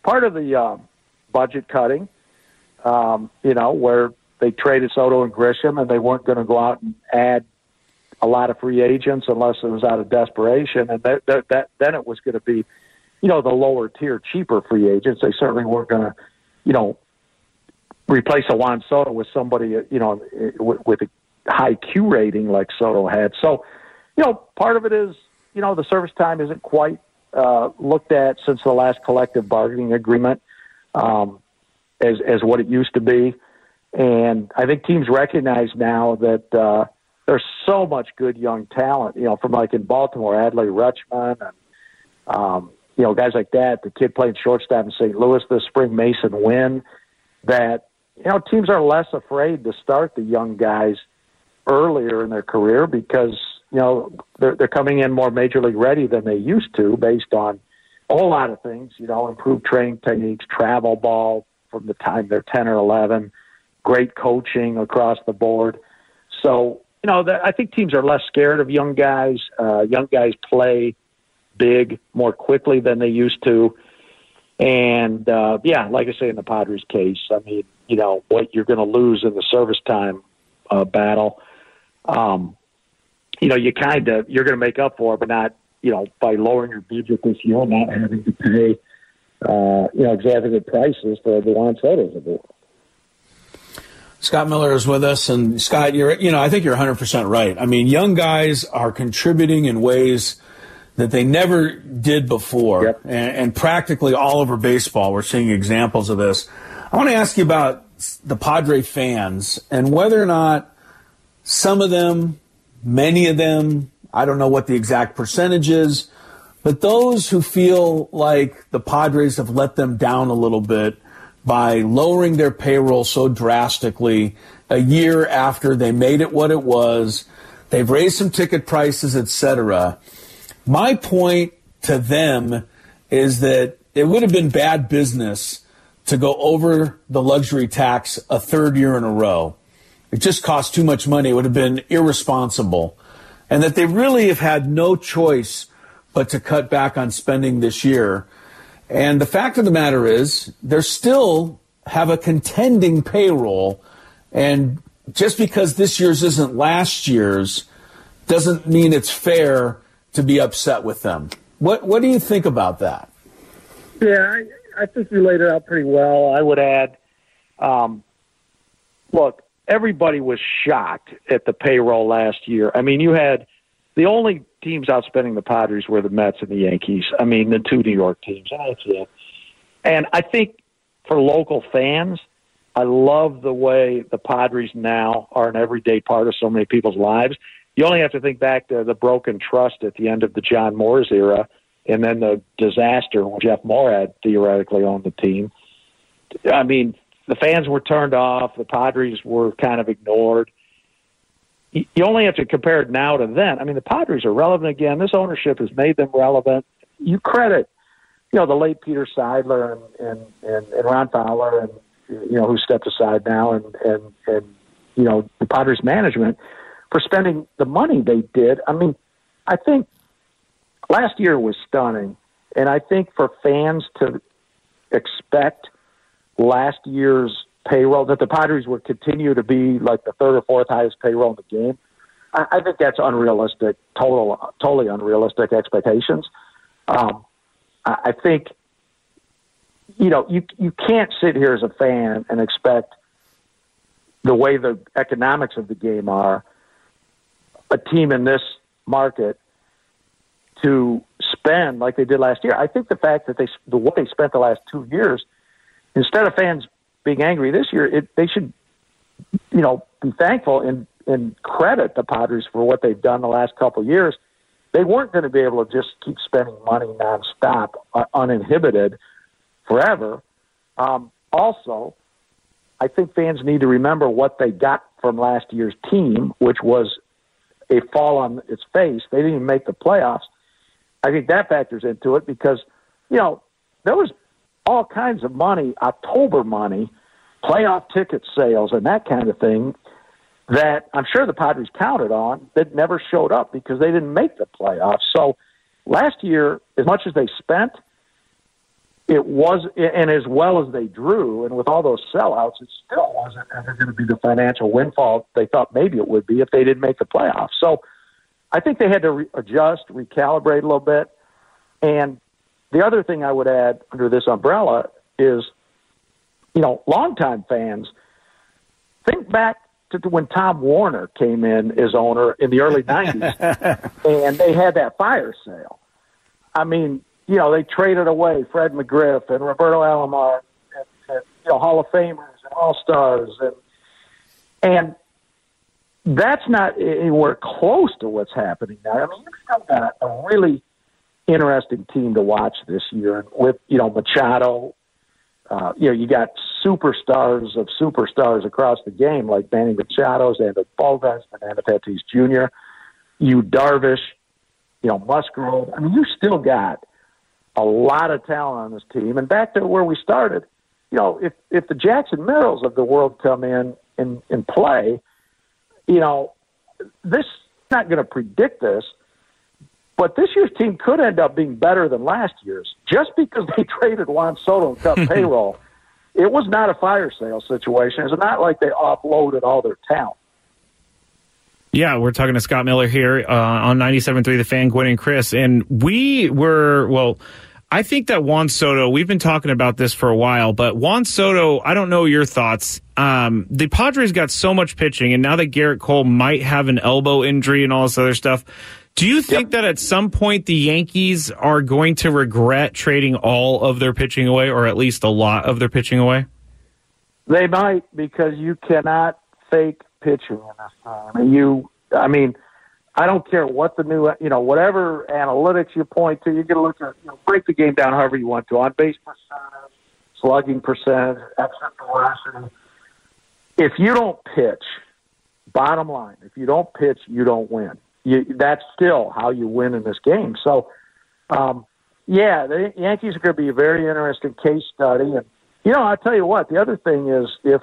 budget cutting, where they traded Soto and Grisham, and they weren't going to go out and add a lot of free agents unless it was out of desperation. And then it was going to be, the lower tier, cheaper free agents. They certainly weren't going to, replace a Juan Soto with somebody, with a high Q rating like Soto had. So, part of it is, the service time isn't quite looked at since the last collective bargaining agreement. as what it used to be. And I think teams recognize now that there's so much good young talent, from like in Baltimore, Adley Rutschman, and, guys like that, the kid playing shortstop in St. Louis this spring, Mason Wynn, that, teams are less afraid to start the young guys earlier in their career because, they're coming in more major league ready than they used to based on a whole lot of things, improved training techniques, travel ball from the time they're 10 or 11, great coaching across the board. So, I think teams are less scared of young guys. Young guys play big more quickly than they used to. And, like I say, in the Padres case, I mean, what you're going to lose in the service time battle, you're going to make up for it, but not, by lowering your budget this year, not having to pay, exorbitant prices for the Juan Sotos of it. Scott Miller is with us, and Scott, I think you're 100% right. I mean, young guys are contributing in ways that they never did before, yep. and practically all over baseball, we're seeing examples of this. I want to ask you about the Padre fans and whether or not some of them, many of them, I don't know what the exact percentage is, but those who feel like the Padres have let them down a little bit by lowering their payroll so drastically a year after they made it what it was, they've raised some ticket prices, etc. My point to them is that it would have been bad business to go over the luxury tax a third year in a row. It just cost too much money. It would have been irresponsible. And that they really have had no choice but to cut back on spending this year. And the fact of the matter is, they still have a contending payroll. And just because this year's isn't last year's doesn't mean it's fair to be upset with them. What do you think about that? Yeah, I think you laid it out pretty well. I would add, look, everybody was shocked at the payroll last year. I mean, you had the only teams outspending the Padres were the Mets and the Yankees. I mean, the two New York teams. And that's it. And I think for local fans, I love the way the Padres now are an everyday part of so many people's lives. You only have to think back to the broken trust at the end of the John Moores era and then the disaster when Jeff Morad theoretically owned the team. I mean, the fans were turned off. The Padres were kind of ignored. You only have to compare it now to then. I mean, the Padres are relevant again. This ownership has made them relevant. You credit, the late Peter Seidler and Ron Fowler and, who stepped aside now and the Padres management for spending the money they did. I mean, I think last year was stunning. And I think for fans to expect last year's payroll, that the Padres would continue to be like the third or fourth highest payroll in the game, I think that's unrealistic, totally unrealistic expectations. I think, you can't sit here as a fan and expect the way the economics of the game are, a team in this market to spend like they did last year. I think the fact that the way they spent the last 2 years, instead of fans being angry this year, they should, be thankful and credit the Padres for what they've done the last couple of years. They weren't going to be able to just keep spending money nonstop, uninhibited, forever. Also, I think fans need to remember what they got from last year's team, which was a fall on its face. They didn't even make the playoffs. I think that factors into it because, there was all kinds of money, October money, playoff ticket sales and that kind of thing that I'm sure the Padres counted on that never showed up because they didn't make the playoffs. So last year, as much as they spent, it was, and as well as they drew, and with all those sellouts, it still wasn't ever going to be the financial windfall they thought maybe it would be if they didn't make the playoffs. So I think they had to adjust, recalibrate a little bit. And the other thing I would add under this umbrella is, longtime fans, think back to when Tom Warner came in as owner in the early 90s, and they had that fire sale. I mean, they traded away Fred McGriff and Roberto Alomar Hall of Famers and All-Stars, and that's not anywhere close to what's happening now. I mean, you've still got a really interesting team to watch this year with, Machado. You got superstars of superstars across the game, like Manny Machado, Xander Bogaerts, Fernando Tatis Jr., Yu Darvish, Musgrove. I mean, you still got a lot of talent on this team. And back to where we started, if the Jackson Merrills of the world come in and play, this not going to predict this, but this year's team could end up being better than last year's just because they traded Juan Soto and cut payroll. It was not a fire sale situation. It's not like they offloaded all their talent. Yeah, we're talking to Scott Miller here on 97.3 The Fan, Gwynn and Chris. And I think that Juan Soto, we've been talking about this for a while, but Juan Soto, I don't know your thoughts. The Padres got so much pitching, and now that Garrett Cole might have an elbow injury and all this other stuff, do you think that at some point the Yankees are going to regret trading all of their pitching away, or at least a lot of their pitching away? They might, because you cannot fake pitching in this time. I don't care what the new, whatever analytics you point to, you're going to look at, break the game down however you want to, on base percentage, slugging percentage, exit velocity. If you don't pitch, bottom line, if you don't pitch, you don't win. That's still how you win in this game. So, the Yankees are going to be a very interesting case study. And, I'll tell you what, the other thing is if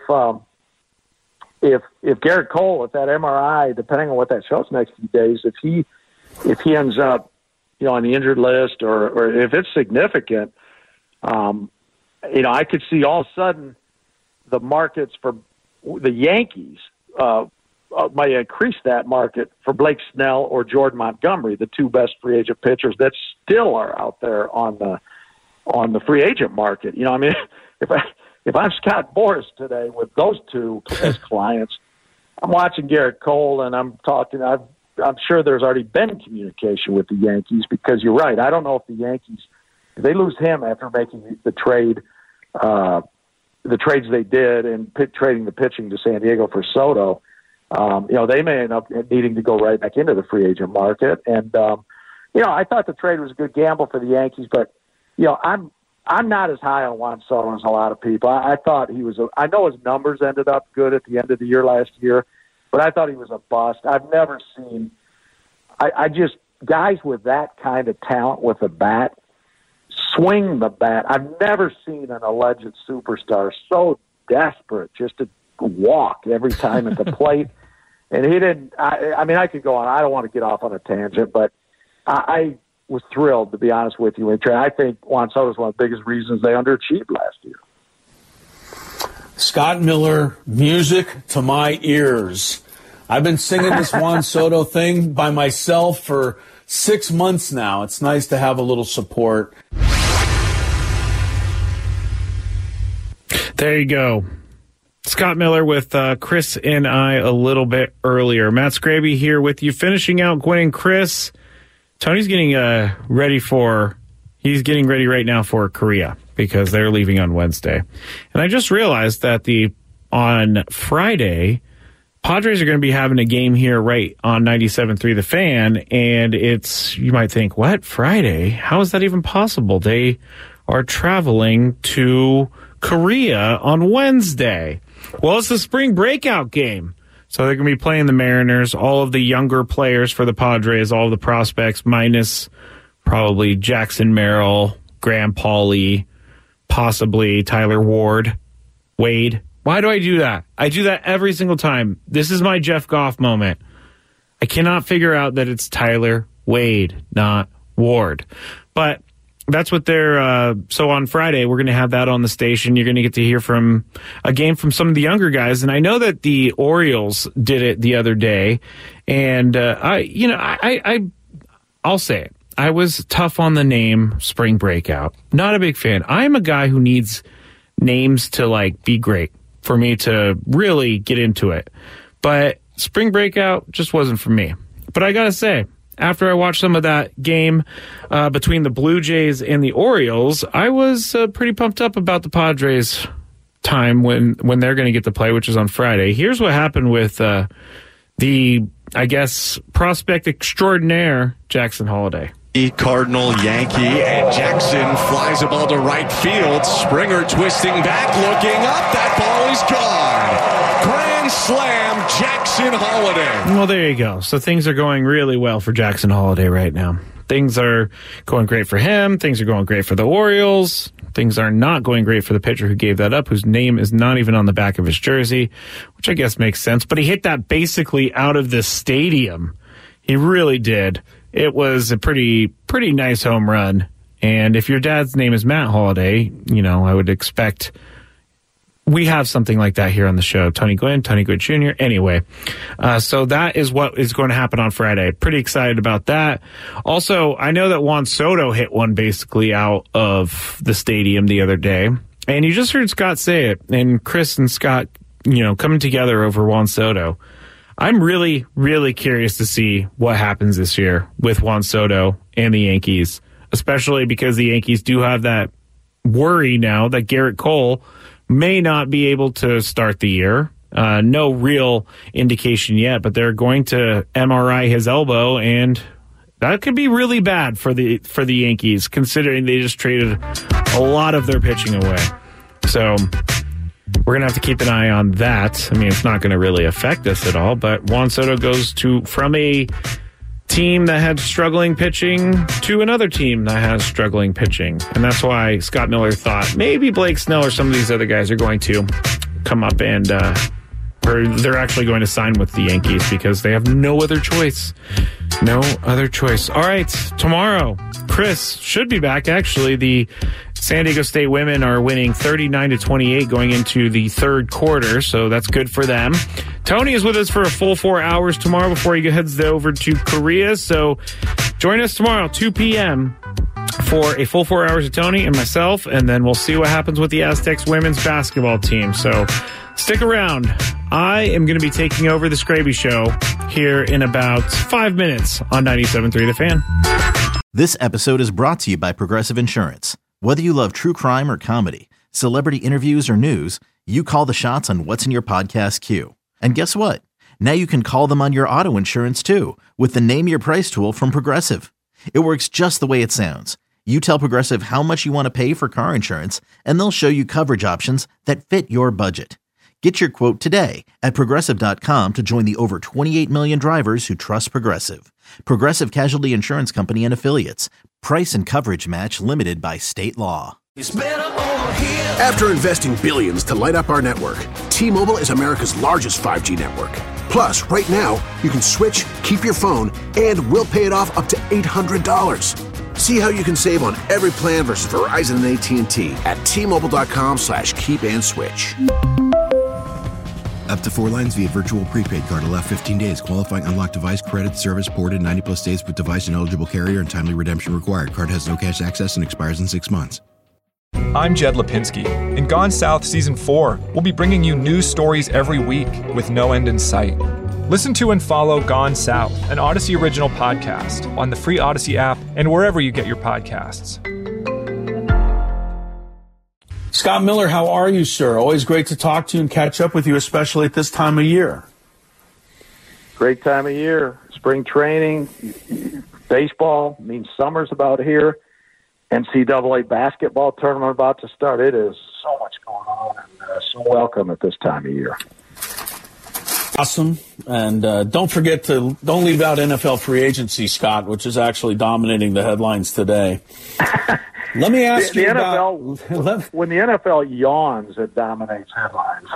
Garrett Cole, if that MRI, depending on what that shows next few days, if he ends up, on the injured list or if it's significant, I could see all of a sudden the markets for the Yankees might increase that market for Blake Snell or Jordan Montgomery, the two best free agent pitchers that still are out there on the free agent market. If I'm Scott Boras today with those two as clients, I'm watching Garrett Cole and I'm talking. I'm sure there's already been communication with the Yankees, because you're right. I don't know if the Yankees, if they lose him after making the trades they did and trading the pitching to San Diego for Soto, they may end up needing to go right back into the free agent market. And I thought the trade was a good gamble for the Yankees, but I'm not as high on Juan Soto as a lot of people. I thought he was I know his numbers ended up good at the end of the year last year, but I thought he was a bust. I've never seen guys with that kind of talent with a bat swing the bat. I've never seen an alleged superstar so desperate just to walk every time at the plate. And he didn't, I could go on. I don't want to get off on a tangent, but I was thrilled, to be honest with you. I think Juan Soto is one of the biggest reasons they underachieved last year. Scott Miller, music to my ears. I've been singing this Juan Soto thing by myself for 6 months now. It's nice to have a little support. There you go. Scott Miller with Chris and I a little bit earlier. Matt Scraby here with you, finishing out Gwynn and Chris. Tony's getting ready right now for Korea, because they're leaving on Wednesday. And I just realized that on Friday, Padres are going to be having a game here right on 97.3 The Fan, and you might think, what, Friday? How is that even possible? They are traveling to Korea on Wednesday. Well, it's the spring breakout game. So they're going to be playing the Mariners, all of the younger players for the Padres, all of the prospects, minus probably Jackson Merrill, Graham Pauley, possibly Tyler Wade. Why do I do that? I do that every single time. This is my Jeff Goff moment. I cannot figure out that it's Tyler Wade, not Ward. But that's what they're... so on Friday, we're going to have that on the station. You're going to get to hear from a game from some of the younger guys. And I know that the Orioles did it the other day. And I'll say it. I was tough on the name Spring Breakout. Not a big fan. I'm a guy who needs names to be great for me to really get into it. But Spring Breakout just wasn't for me. But I got to say, after I watched some of that game between the Blue Jays and the Orioles, I was pretty pumped up about the Padres time when they're going to get to play, which is on Friday. Here's what happened with the, I guess, prospect extraordinaire, Jackson Holliday. Cardinal Yankee, and Jackson flies a ball to right field. Springer twisting back, looking up. That ball is gone. Grand slam, Jackson Holliday. Well, there you go. So things are going really well for Jackson Holliday right now. Things are going great for him. Things are going great for the Orioles. Things are not going great for the pitcher who gave that up, whose name is not even on the back of his jersey, which I guess makes sense. But he hit that basically out of the stadium. He really did. It was a pretty nice home run. And if your dad's name is Matt Holliday, I would expect we have something like that here on the show. Tony Gwynn Jr. Anyway, so that is what is going to happen on Friday. Pretty excited about that. Also, I know that Juan Soto hit one basically out of the stadium the other day. And you just heard Scott say it. And Chris and Scott, coming together over Juan Soto. I'm really, really curious to see what happens this year with Juan Soto and the Yankees, especially because the Yankees do have that worry now that Garrett Cole may not be able to start the year. No real indication yet, but they're going to MRI his elbow, and that could be really bad for the Yankees, considering they just traded a lot of their pitching away. So we're going to have to keep an eye on that. I mean, it's not going to really affect us at all, but Juan Soto goes from a team that had struggling pitching to another team that has struggling pitching. And that's why Scott Miller thought maybe Blake Snell or some of these other guys are going to come up and or they're actually going to sign with the Yankees because they have no other choice. No other choice. All right, tomorrow, Chris should be back. Actually, the San Diego State women are winning 39-28 going into the third quarter, so that's good for them. Tony is with us for a full 4 hours tomorrow before he heads over to Korea, so join us tomorrow, 2 p.m., for a full 4 hours of Tony and myself, and then we'll see what happens with the Aztecs women's basketball team. So stick around. I am going to be taking over the Scraby Show here in about 5 minutes on 97.3 The Fan. This episode is brought to you by Progressive Insurance. Whether you love true crime or comedy, celebrity interviews or news, you call the shots on what's in your podcast queue. And guess what? Now you can call them on your auto insurance too with the Name Your Price tool from Progressive. It works just the way it sounds. You tell Progressive how much you want to pay for car insurance, and they'll show you coverage options that fit your budget. Get your quote today at Progressive.com to join the over 28 million drivers who trust Progressive. Progressive Casualty Insurance Company and Affiliates. Price and coverage match limited by state law. After investing billions to light up our network, T-Mobile is America's largest 5G network. Plus, right now, you can switch, keep your phone, and we'll pay it off up to $800. See how you can save on every plan versus Verizon and AT&T at T-Mobile.com/keep and switch. Up to 4 lines via virtual prepaid card. Allow 15 days. Qualifying unlocked device credit. Service ported 90+ states with device and eligible carrier and timely redemption required. Card has no cash access and expires in 6 months. I'm Jed Lipinski. In Gone South Season 4, we'll be bringing you news stories every week with no end in sight. Listen to and follow Gone South, an Odyssey original podcast, on the free Odyssey app and wherever you get your podcasts. Scott Miller, how are you, sir? Always great to talk to you and catch up with you, especially at this time of year. Great time of year. Spring training, baseball, means summer's about here. NCAA basketball tournament about to start. It is so much going on and so welcome at this time of year. Awesome. And don't leave out NFL free agency, Scott, which is actually dominating the headlines today. Let me ask you about... When the NFL yawns, it dominates headlines.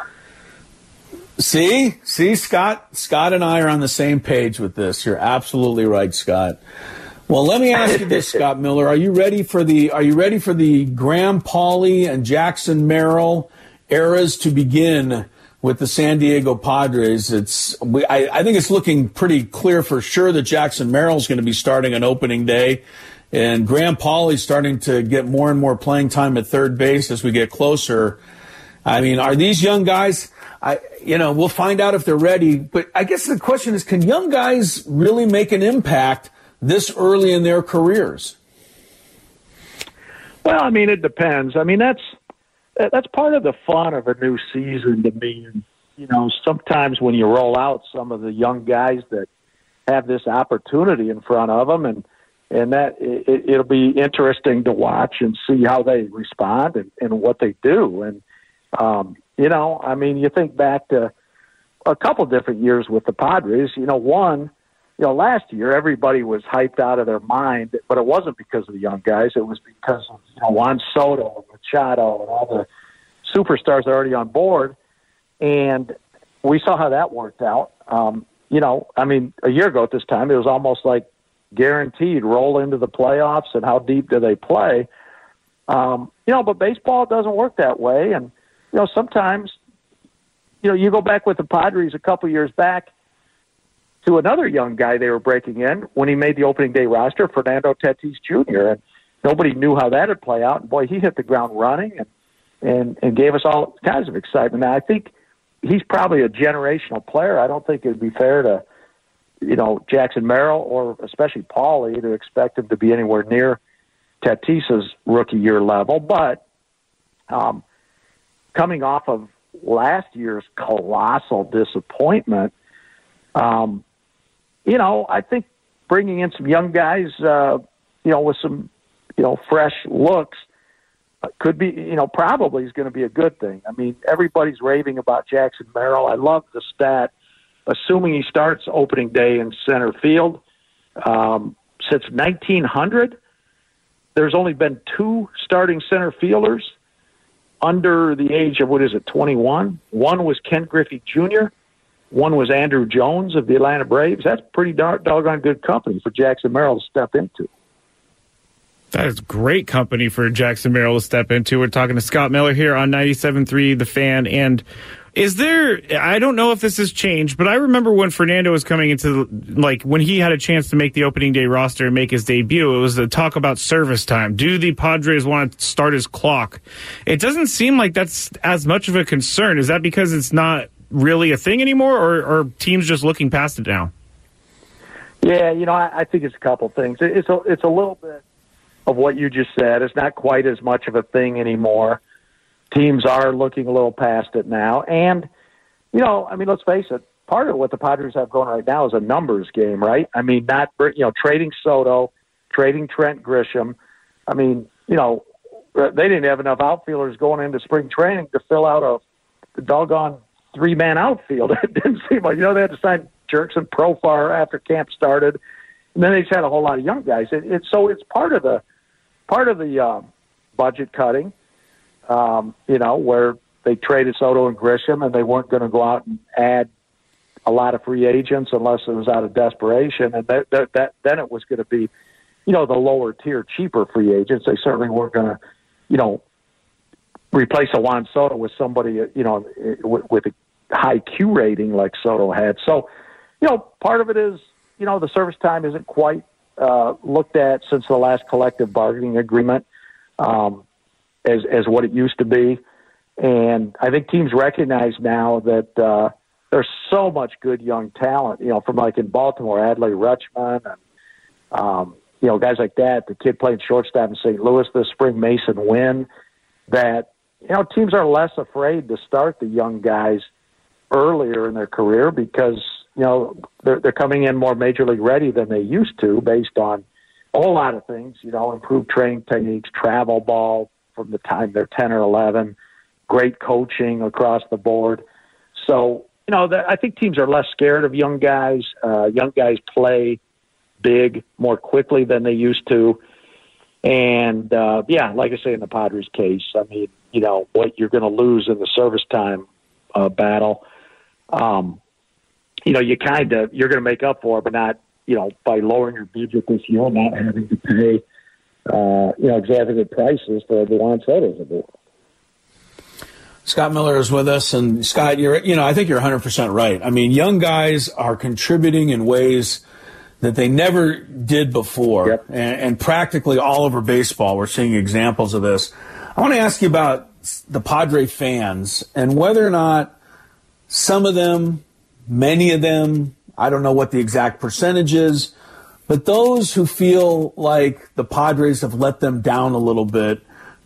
See, Scott and I are on the same page with this. You're absolutely right, Scott. Well, let me ask you this, Scott Miller. Are you ready for the Graham Pauley and Jackson Merrill eras to begin with the San Diego Padres? I think it's looking pretty clear for sure that Jackson Merrill's going to be starting on opening day, and Graham Pauley's starting to get more and more playing time at third base as we get closer. I mean, are these young guys? We'll find out if they're ready. But I guess the question is, can young guys really make an impact this early in their careers? Well, I mean, it depends. I mean, that's that's part of the fun of a new season to me. And, you know, sometimes when you roll out some of the young guys that have this opportunity in front of them, and that it'll be interesting to watch and see how they respond and what they do. And, you know, I mean, you think back to a couple different years with the Padres. You know, one, you know, last year everybody was hyped out of their mind, but it wasn't because of the young guys. It was because of, you know, Juan Soto, Machado, and all the superstars already on board. And we saw how that worked out. You know, I mean, a year ago at this time, it was almost like guaranteed roll into the playoffs, and how deep do they play? You know, but baseball doesn't work that way. And, you know, sometimes, you know, you go back with the Padres a couple years back to another young guy they were breaking in when he made the opening day roster, Fernando Tatis Jr., and nobody knew how that would play out. And boy, he hit the ground running and gave us all kinds of excitement. Now, I think he's probably a generational player. I don't think it would be fair to, you know, Jackson Merrill or especially Paulie to expect him to be anywhere near Tatis's rookie year level. But coming off of last year's colossal disappointment, you know, I think bringing in some young guys, you know, with some, you know, fresh looks could be, you know, probably is going to be a good thing. I mean, everybody's raving about Jackson Merrill. I love the stat, assuming he starts opening day in center field. Since 1900, there's only been 2 starting center fielders under the age of, 21? One was Ken Griffey Jr., one was Andrew Jones of the Atlanta Braves. That's pretty doggone good company for Jackson Merrill to step into. That is great company for Jackson Merrill to step into. We're talking to Scott Miller here on 97.3 The Fan. And is there, I don't know if this has changed, but I remember when Fernando was coming into, like, when he had a chance to make the opening day roster and make his debut, it was the talk about service time. Do the Padres want to start his clock? It doesn't seem like that's as much of a concern. Is that because it's not really a thing anymore, or are teams just looking past it now? Yeah, you know, I think it's a couple things. It's a little bit of what you just said. It's not quite as much of a thing anymore. Teams are looking a little past it now. And, you know, I mean, let's face it, part of what the Padres have going right now is a numbers game, right? I mean, not, you know, trading Soto, trading Trent Grisham. I mean, you know, they didn't have enough outfielders going into spring training to fill out a doggone 3-man outfield. It didn't seem like, you know, they had to sign Jerks and Profar after camp started. And then they just had a whole lot of young guys. So it's part of the budget cutting, you know, where they traded Soto and Grisham, and they weren't going to go out and add a lot of free agents unless it was out of desperation. And then it was going to be, you know, the lower tier, cheaper free agents. They certainly weren't going to, you know, replace a Juan Soto with somebody, you know, with a high Q rating like Soto had. So, you know, part of it is, you know, the service time isn't quite looked at since the last collective bargaining agreement as what it used to be. And I think teams recognize now that there's so much good young talent, you know, from like in Baltimore, Adley Rutschman, and, you know, guys like that, the kid playing shortstop in St. Louis this spring, Mason Wynn, that, you know, teams are less afraid to start the young guys earlier in their career because, you know, they're coming in more major league ready than they used to based on a whole lot of things, you know, improved training techniques, travel ball from the time they're 10 or 11, great coaching across the board. So, you know, I think teams are less scared of young guys. Young guys play big more quickly than they used to. And, yeah, like I say, in the Padres case, I mean, you know, what you're going to lose in the service time battle, you know, you're going to make up for it, but not, you know, by lowering your budget this year, not having to pay, you know, exorbitant prices for the Juan Sotos of the world. Scott Miller is with us, and Scott, I think you're 100% right. I mean, young guys are contributing in ways that they never did before, yep. and practically all over baseball, we're seeing examples of this. I want to ask you about the Padre fans and whether or not some of them, many of them, I don't know what the exact percentage is, but those who feel like the Padres have let them down a little bit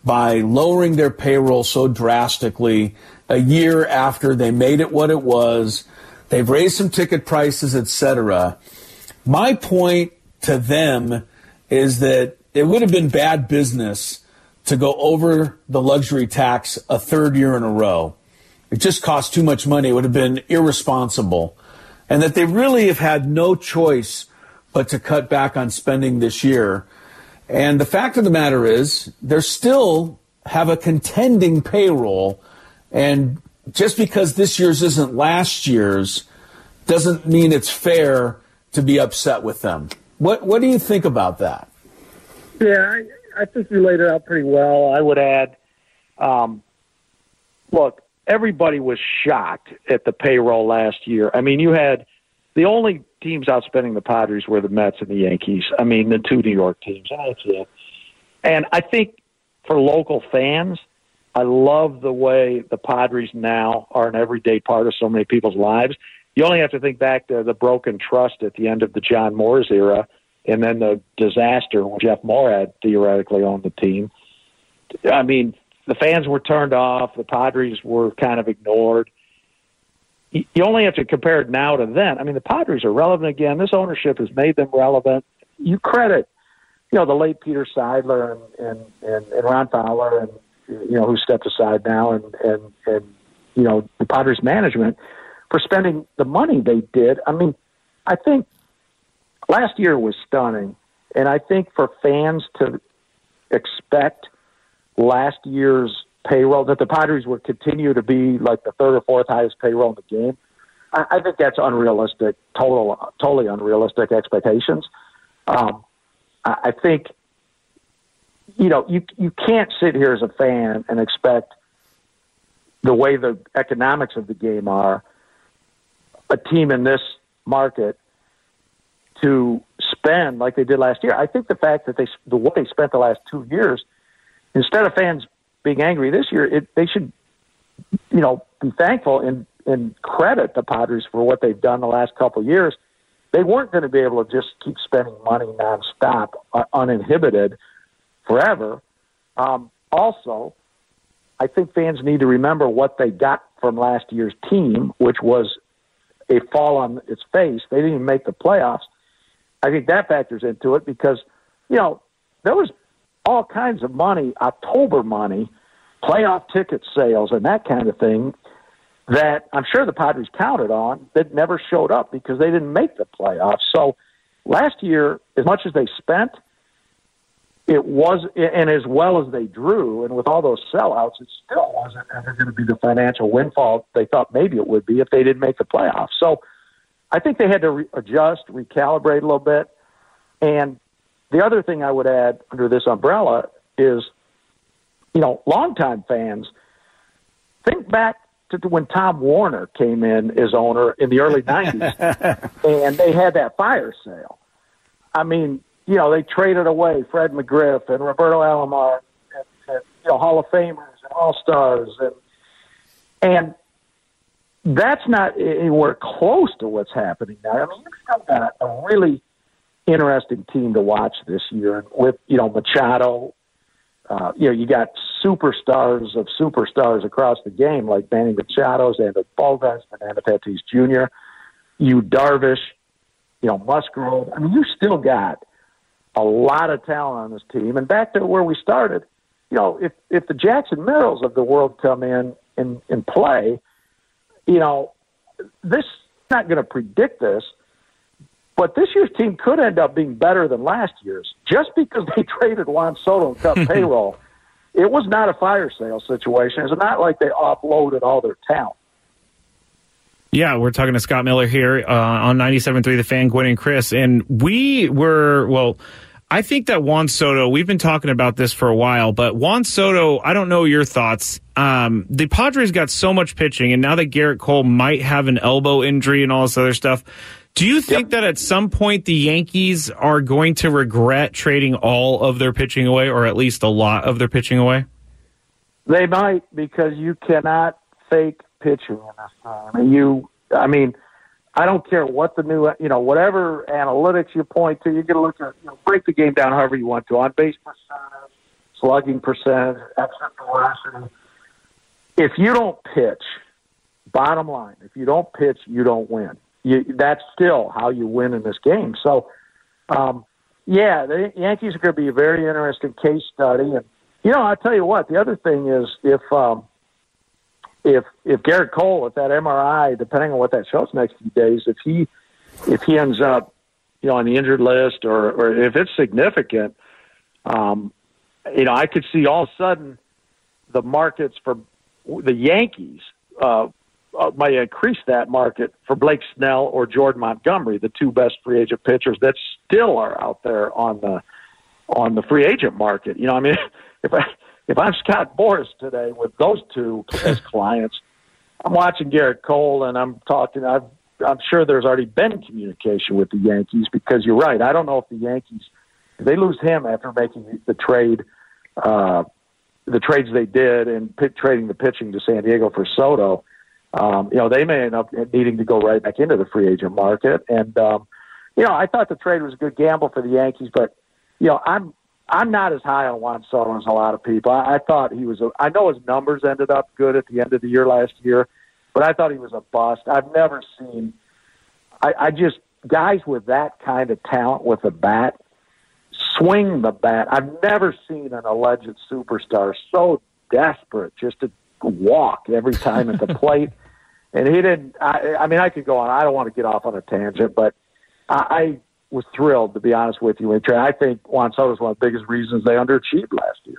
by lowering their payroll so drastically a year after they made it what it was. They've raised some ticket prices, etc. My point to them is that it would have been bad business to go over the luxury tax a third year in a row. It just cost too much money. It would have been irresponsible. And that they really have had no choice but to cut back on spending this year. And the fact of the matter is, they still have a contending payroll. And just because this year's isn't last year's doesn't mean it's fair to be upset with them. What do you think about that? Yeah, I think you laid it out pretty well. I would add, look, everybody was shocked at the payroll last year. I mean, you had the only teams outspending the Padres were the Mets and the Yankees. I mean, the two New York teams. And that's it. And I think for local fans, I love the way the Padres now are an everyday part of so many people's lives. You only have to think back to the broken trust at the end of the John Moores era and then the disaster when Jeff Morad theoretically owned the team. I mean, the fans were turned off. The Padres were kind of ignored. You only have to compare it now to then. I mean, the Padres are relevant again. This ownership has made them relevant. You credit, the late Peter Seidler and Ron Fowler and, who stepped aside now and the Padres management for spending the money they did. I mean, I think last year was stunning. And I think for fans to expect last year's payroll, that the Padres would continue to be like the third or fourth highest payroll in the game, I think that's unrealistic, totally unrealistic expectations. I think, you can't sit here as a fan and expect the way the economics of the game are, a team in this market to spend like they did last year. I think the fact that what they spent the last 2 years, instead of fans being angry this year, they should, be thankful and credit the Padres for what they've done the last couple of years. They weren't going to be able to just keep spending money nonstop, uninhibited, forever. Also, I think fans need to remember what they got from last year's team, which was a fall on its face. They didn't even make the playoffs. I think that factors into it because, there was all kinds of money, October money, playoff ticket sales and that kind of thing that I'm sure the Padres counted on that never showed up because they didn't make the playoffs. So last year, as much as they spent, it was, and as well as they drew, and with all those sellouts, it still wasn't ever going to be the financial windfall they thought maybe it would be if they didn't make the playoffs. So I think they had to adjust, recalibrate a little bit. And the other thing I would add under this umbrella is, longtime fans, think back to when Tom Warner came in as owner in the early 90s, and they had that fire sale. I mean, they traded away Fred McGriff and Roberto Alomar and Hall of Famers and All-Stars. And that's not anywhere close to what's happening now. I mean, you've still got a really interesting team to watch this year with, Machado. You got superstars of superstars across the game like Manny Machado, Xander Bogaerts, Fernando Tatis Jr., Darvish, Musgrove. I mean, you still got a lot of talent on this team. And back to where we started, if the Jackson Merrills of the world come in and play, this not going to predict this, but this year's team could end up being better than last year's just because they traded Juan Soto and cut payroll. It was not a fire sale situation. It's not like they offloaded all their talent. Yeah, we're talking to Scott Miller here on 97.3 The Fan, Gwen and Chris. And I think that Juan Soto, we've been talking about this for a while, but Juan Soto, I don't know your thoughts. The Padres got so much pitching, and now that Garrett Cole might have an elbow injury and all this other stuff, do you think that at some point the Yankees are going to regret trading all of their pitching away, or at least a lot of their pitching away? They might, because you cannot fake pitching in this time. I don't care what the new, whatever analytics you point to, you're going to look at, break the game down however you want to, on base percentage, slugging percentage, exit velocity. If you don't pitch, bottom line, if you don't pitch, you don't win. That's still how you win in this game. So, the Yankees are going to be a very interesting case study. And, I'll tell you what, the other thing is if Garrett Cole, if that MRI, depending on what that shows next few days, if he ends up, on the injured list or if it's significant, I could see all of a sudden the markets for the Yankees might increase that market for Blake Snell or Jordan Montgomery, the two best free agent pitchers that still are out there on the free agent market. If I'm Scott Boras today with those two as clients, I'm watching Garrett Cole and I'm talking. I'm sure there's already been communication with the Yankees because you're right. I don't know if the Yankees, if they lose him after making the trades they did and trading the pitching to San Diego for Soto, they may end up needing to go right back into the free agent market. And, I thought the trade was a good gamble for the Yankees, but, I'm not as high on Juan Soto as a lot of people. I thought he was I know his numbers ended up good at the end of the year last year, but I thought he was a bust. I've never seen guys with that kind of talent with a bat swing the bat. I've never seen an alleged superstar so desperate just to walk every time at the plate. And he didn't. I could go on. I don't want to get off on a tangent, but I was thrilled, to be honest with you. I think Juan Soto is one of the biggest reasons they underachieved last year.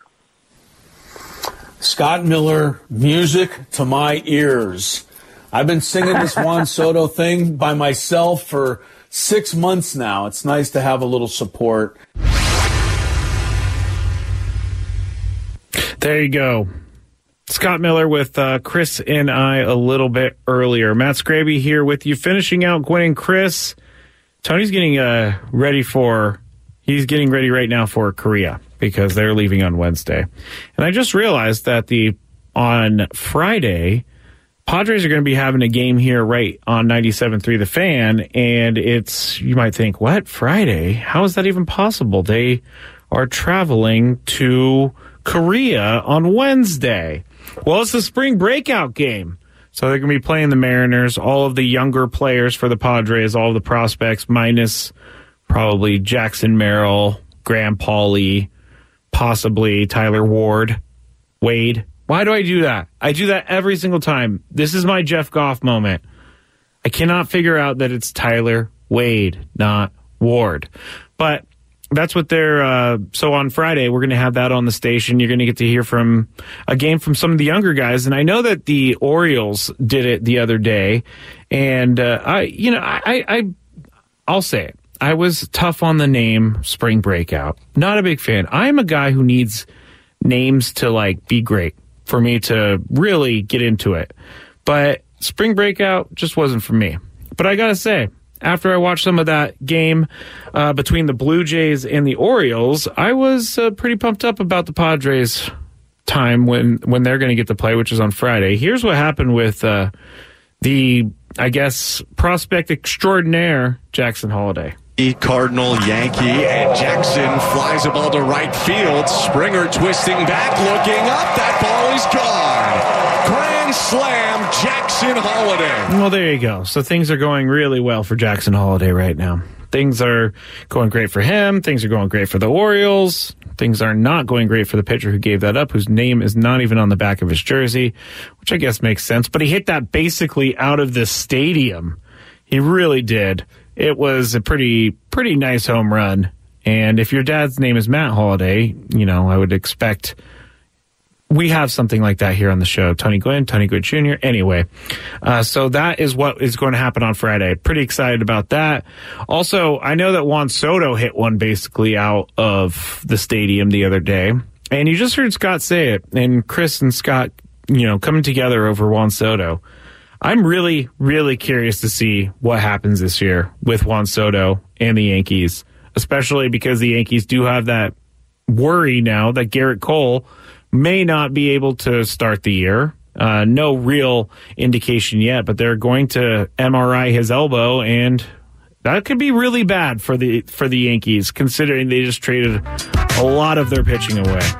Scott Miller, music to my ears. I've been singing this Juan Soto thing by myself for 6 months now. It's nice to have a little support. There you go. Scott Miller with Chris and I a little bit earlier. Matt Scraby here with you, finishing out Gwen and Chris. Tony's getting ready right now for Korea because they're leaving on Wednesday. And I just realized that on Friday, Padres are going to be having a game here right on 97.3 The Fan. And you might think, what, Friday? How is that even possible? They are traveling to Korea on Wednesday. Well, it's the spring breakout game. So they're going to be playing the Mariners, all of the younger players for the Padres, all of the prospects, minus probably Jackson Merrill, Graham Pauley, possibly Tyler Wade. Why do I do that? I do that every single time. This is my Jeff Goff moment. I cannot figure out that it's Tyler Wade, not Ward. But that's what they're so on Friday, we're going to have that on the station. You're going to get to hear from a game from some of the younger guys. And I know that the Orioles did it the other day. And I'll say it. I was tough on the name Spring Breakout. Not a big fan. I'm a guy who needs names to be great for me to really get into it. But Spring Breakout just wasn't for me. But I got to say, after I watched some of that game between the Blue Jays and the Orioles, I was pretty pumped up about the Padres' time when they're going to get to play, which is on Friday. Here's what happened with the prospect extraordinaire, Jackson Holiday. Cardinal Yankee, and Jackson flies a ball to right field. Springer twisting back, looking up. That ball is gone. Grand slam, Jackson Holiday. Well, there you go. So things are going really well for Jackson Holiday right now. Things are going great for him. Things are going great for the Orioles. Things are not going great for the pitcher who gave that up, whose name is not even on the back of his jersey, which I guess makes sense. But he hit that basically out of the stadium. He really did. It was a pretty nice home run. And if your dad's name is Matt Holiday, I would expect we have something like that here on the show. Tony Gwynn Jr. Anyway, so that is what is going to happen on Friday. Pretty excited about that. Also, I know that Juan Soto hit one basically out of the stadium the other day. And you just heard Scott say it. And Chris and Scott, coming together over Juan Soto. I'm really, really curious to see what happens this year with Juan Soto and the Yankees, especially because the Yankees do have that worry now that Garrett Cole may not be able to start the year. No real indication yet, but they're going to MRI his elbow, and that could be really bad for the Yankees, considering they just traded a lot of their pitching away.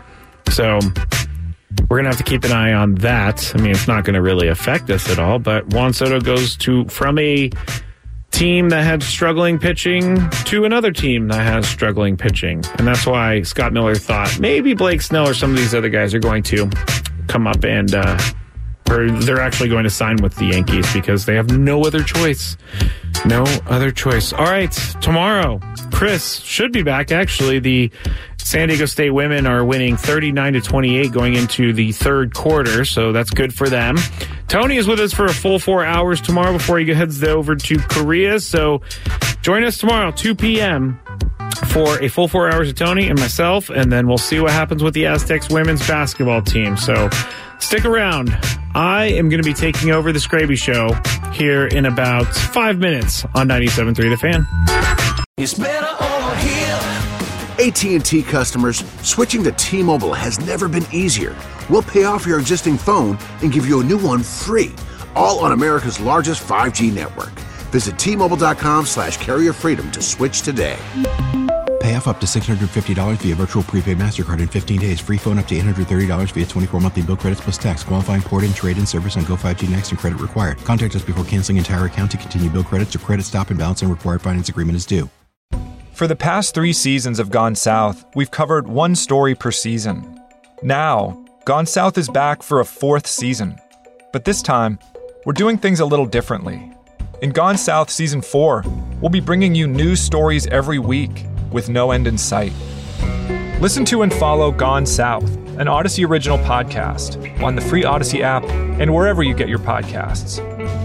So we're going to have to keep an eye on that. I mean, it's not going to really affect us at all, but Juan Soto goes from a team that had struggling pitching to another team that has struggling pitching. And that's why Scott Miller thought maybe Blake Snell or some of these other guys are going to come up and, or they're actually going to sign with the Yankees because they have no other choice. No other choice. All right, tomorrow, Chris should be back. Actually, the San Diego State women are winning 39-28 going into the third quarter, so that's good for them. Tony is with us for a full 4 hours tomorrow before he heads over to Korea. So join us tomorrow, 2 p.m., for a full 4 hours of Tony and myself, and then we'll see what happens with the Aztecs women's basketball team. So stick around. I am going to be taking over the Scraby Show here in about 5 minutes on 97.3 The Fan. It's better over here. AT&T customers, switching to T-Mobile has never been easier. We'll pay off your existing phone and give you a new one free, all on America's largest 5G network. Visit T-Mobile.com/carrierfreedom to switch today. Pay off up to $650 via virtual prepaid MasterCard in 15 days. Free phone up to $830 via 24 monthly bill credits plus tax. Qualifying port and trade-in service on Go5G Next and credit required. Contact us before canceling entire account to continue bill credits or credit stop and balance and required finance agreement is due. For the past 3 seasons of Gone South, we've covered one story per season. Now, Gone South is back for a 4th season. But this time, we're doing things a little differently. In Gone South Season 4, we'll be bringing you news stories every week with no end in sight. Listen to and follow Gone South, an Odyssey original podcast, on the free Odyssey app and wherever you get your podcasts.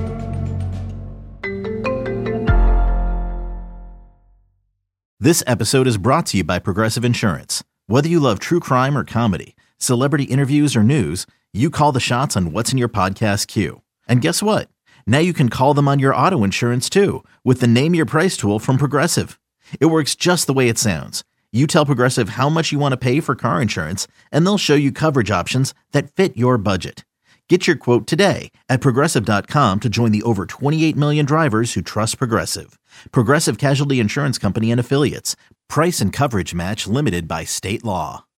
This episode is brought to you by Progressive Insurance. Whether you love true crime or comedy, celebrity interviews or news, you call the shots on what's in your podcast queue. And guess what? Now you can call them on your auto insurance too with the Name Your Price tool from Progressive. It works just the way it sounds. You tell Progressive how much you want to pay for car insurance, and they'll show you coverage options that fit your budget. Get your quote today at Progressive.com to join the over 28 million drivers who trust Progressive. Progressive Casualty Insurance Company and Affiliates. Price and coverage match limited by state law.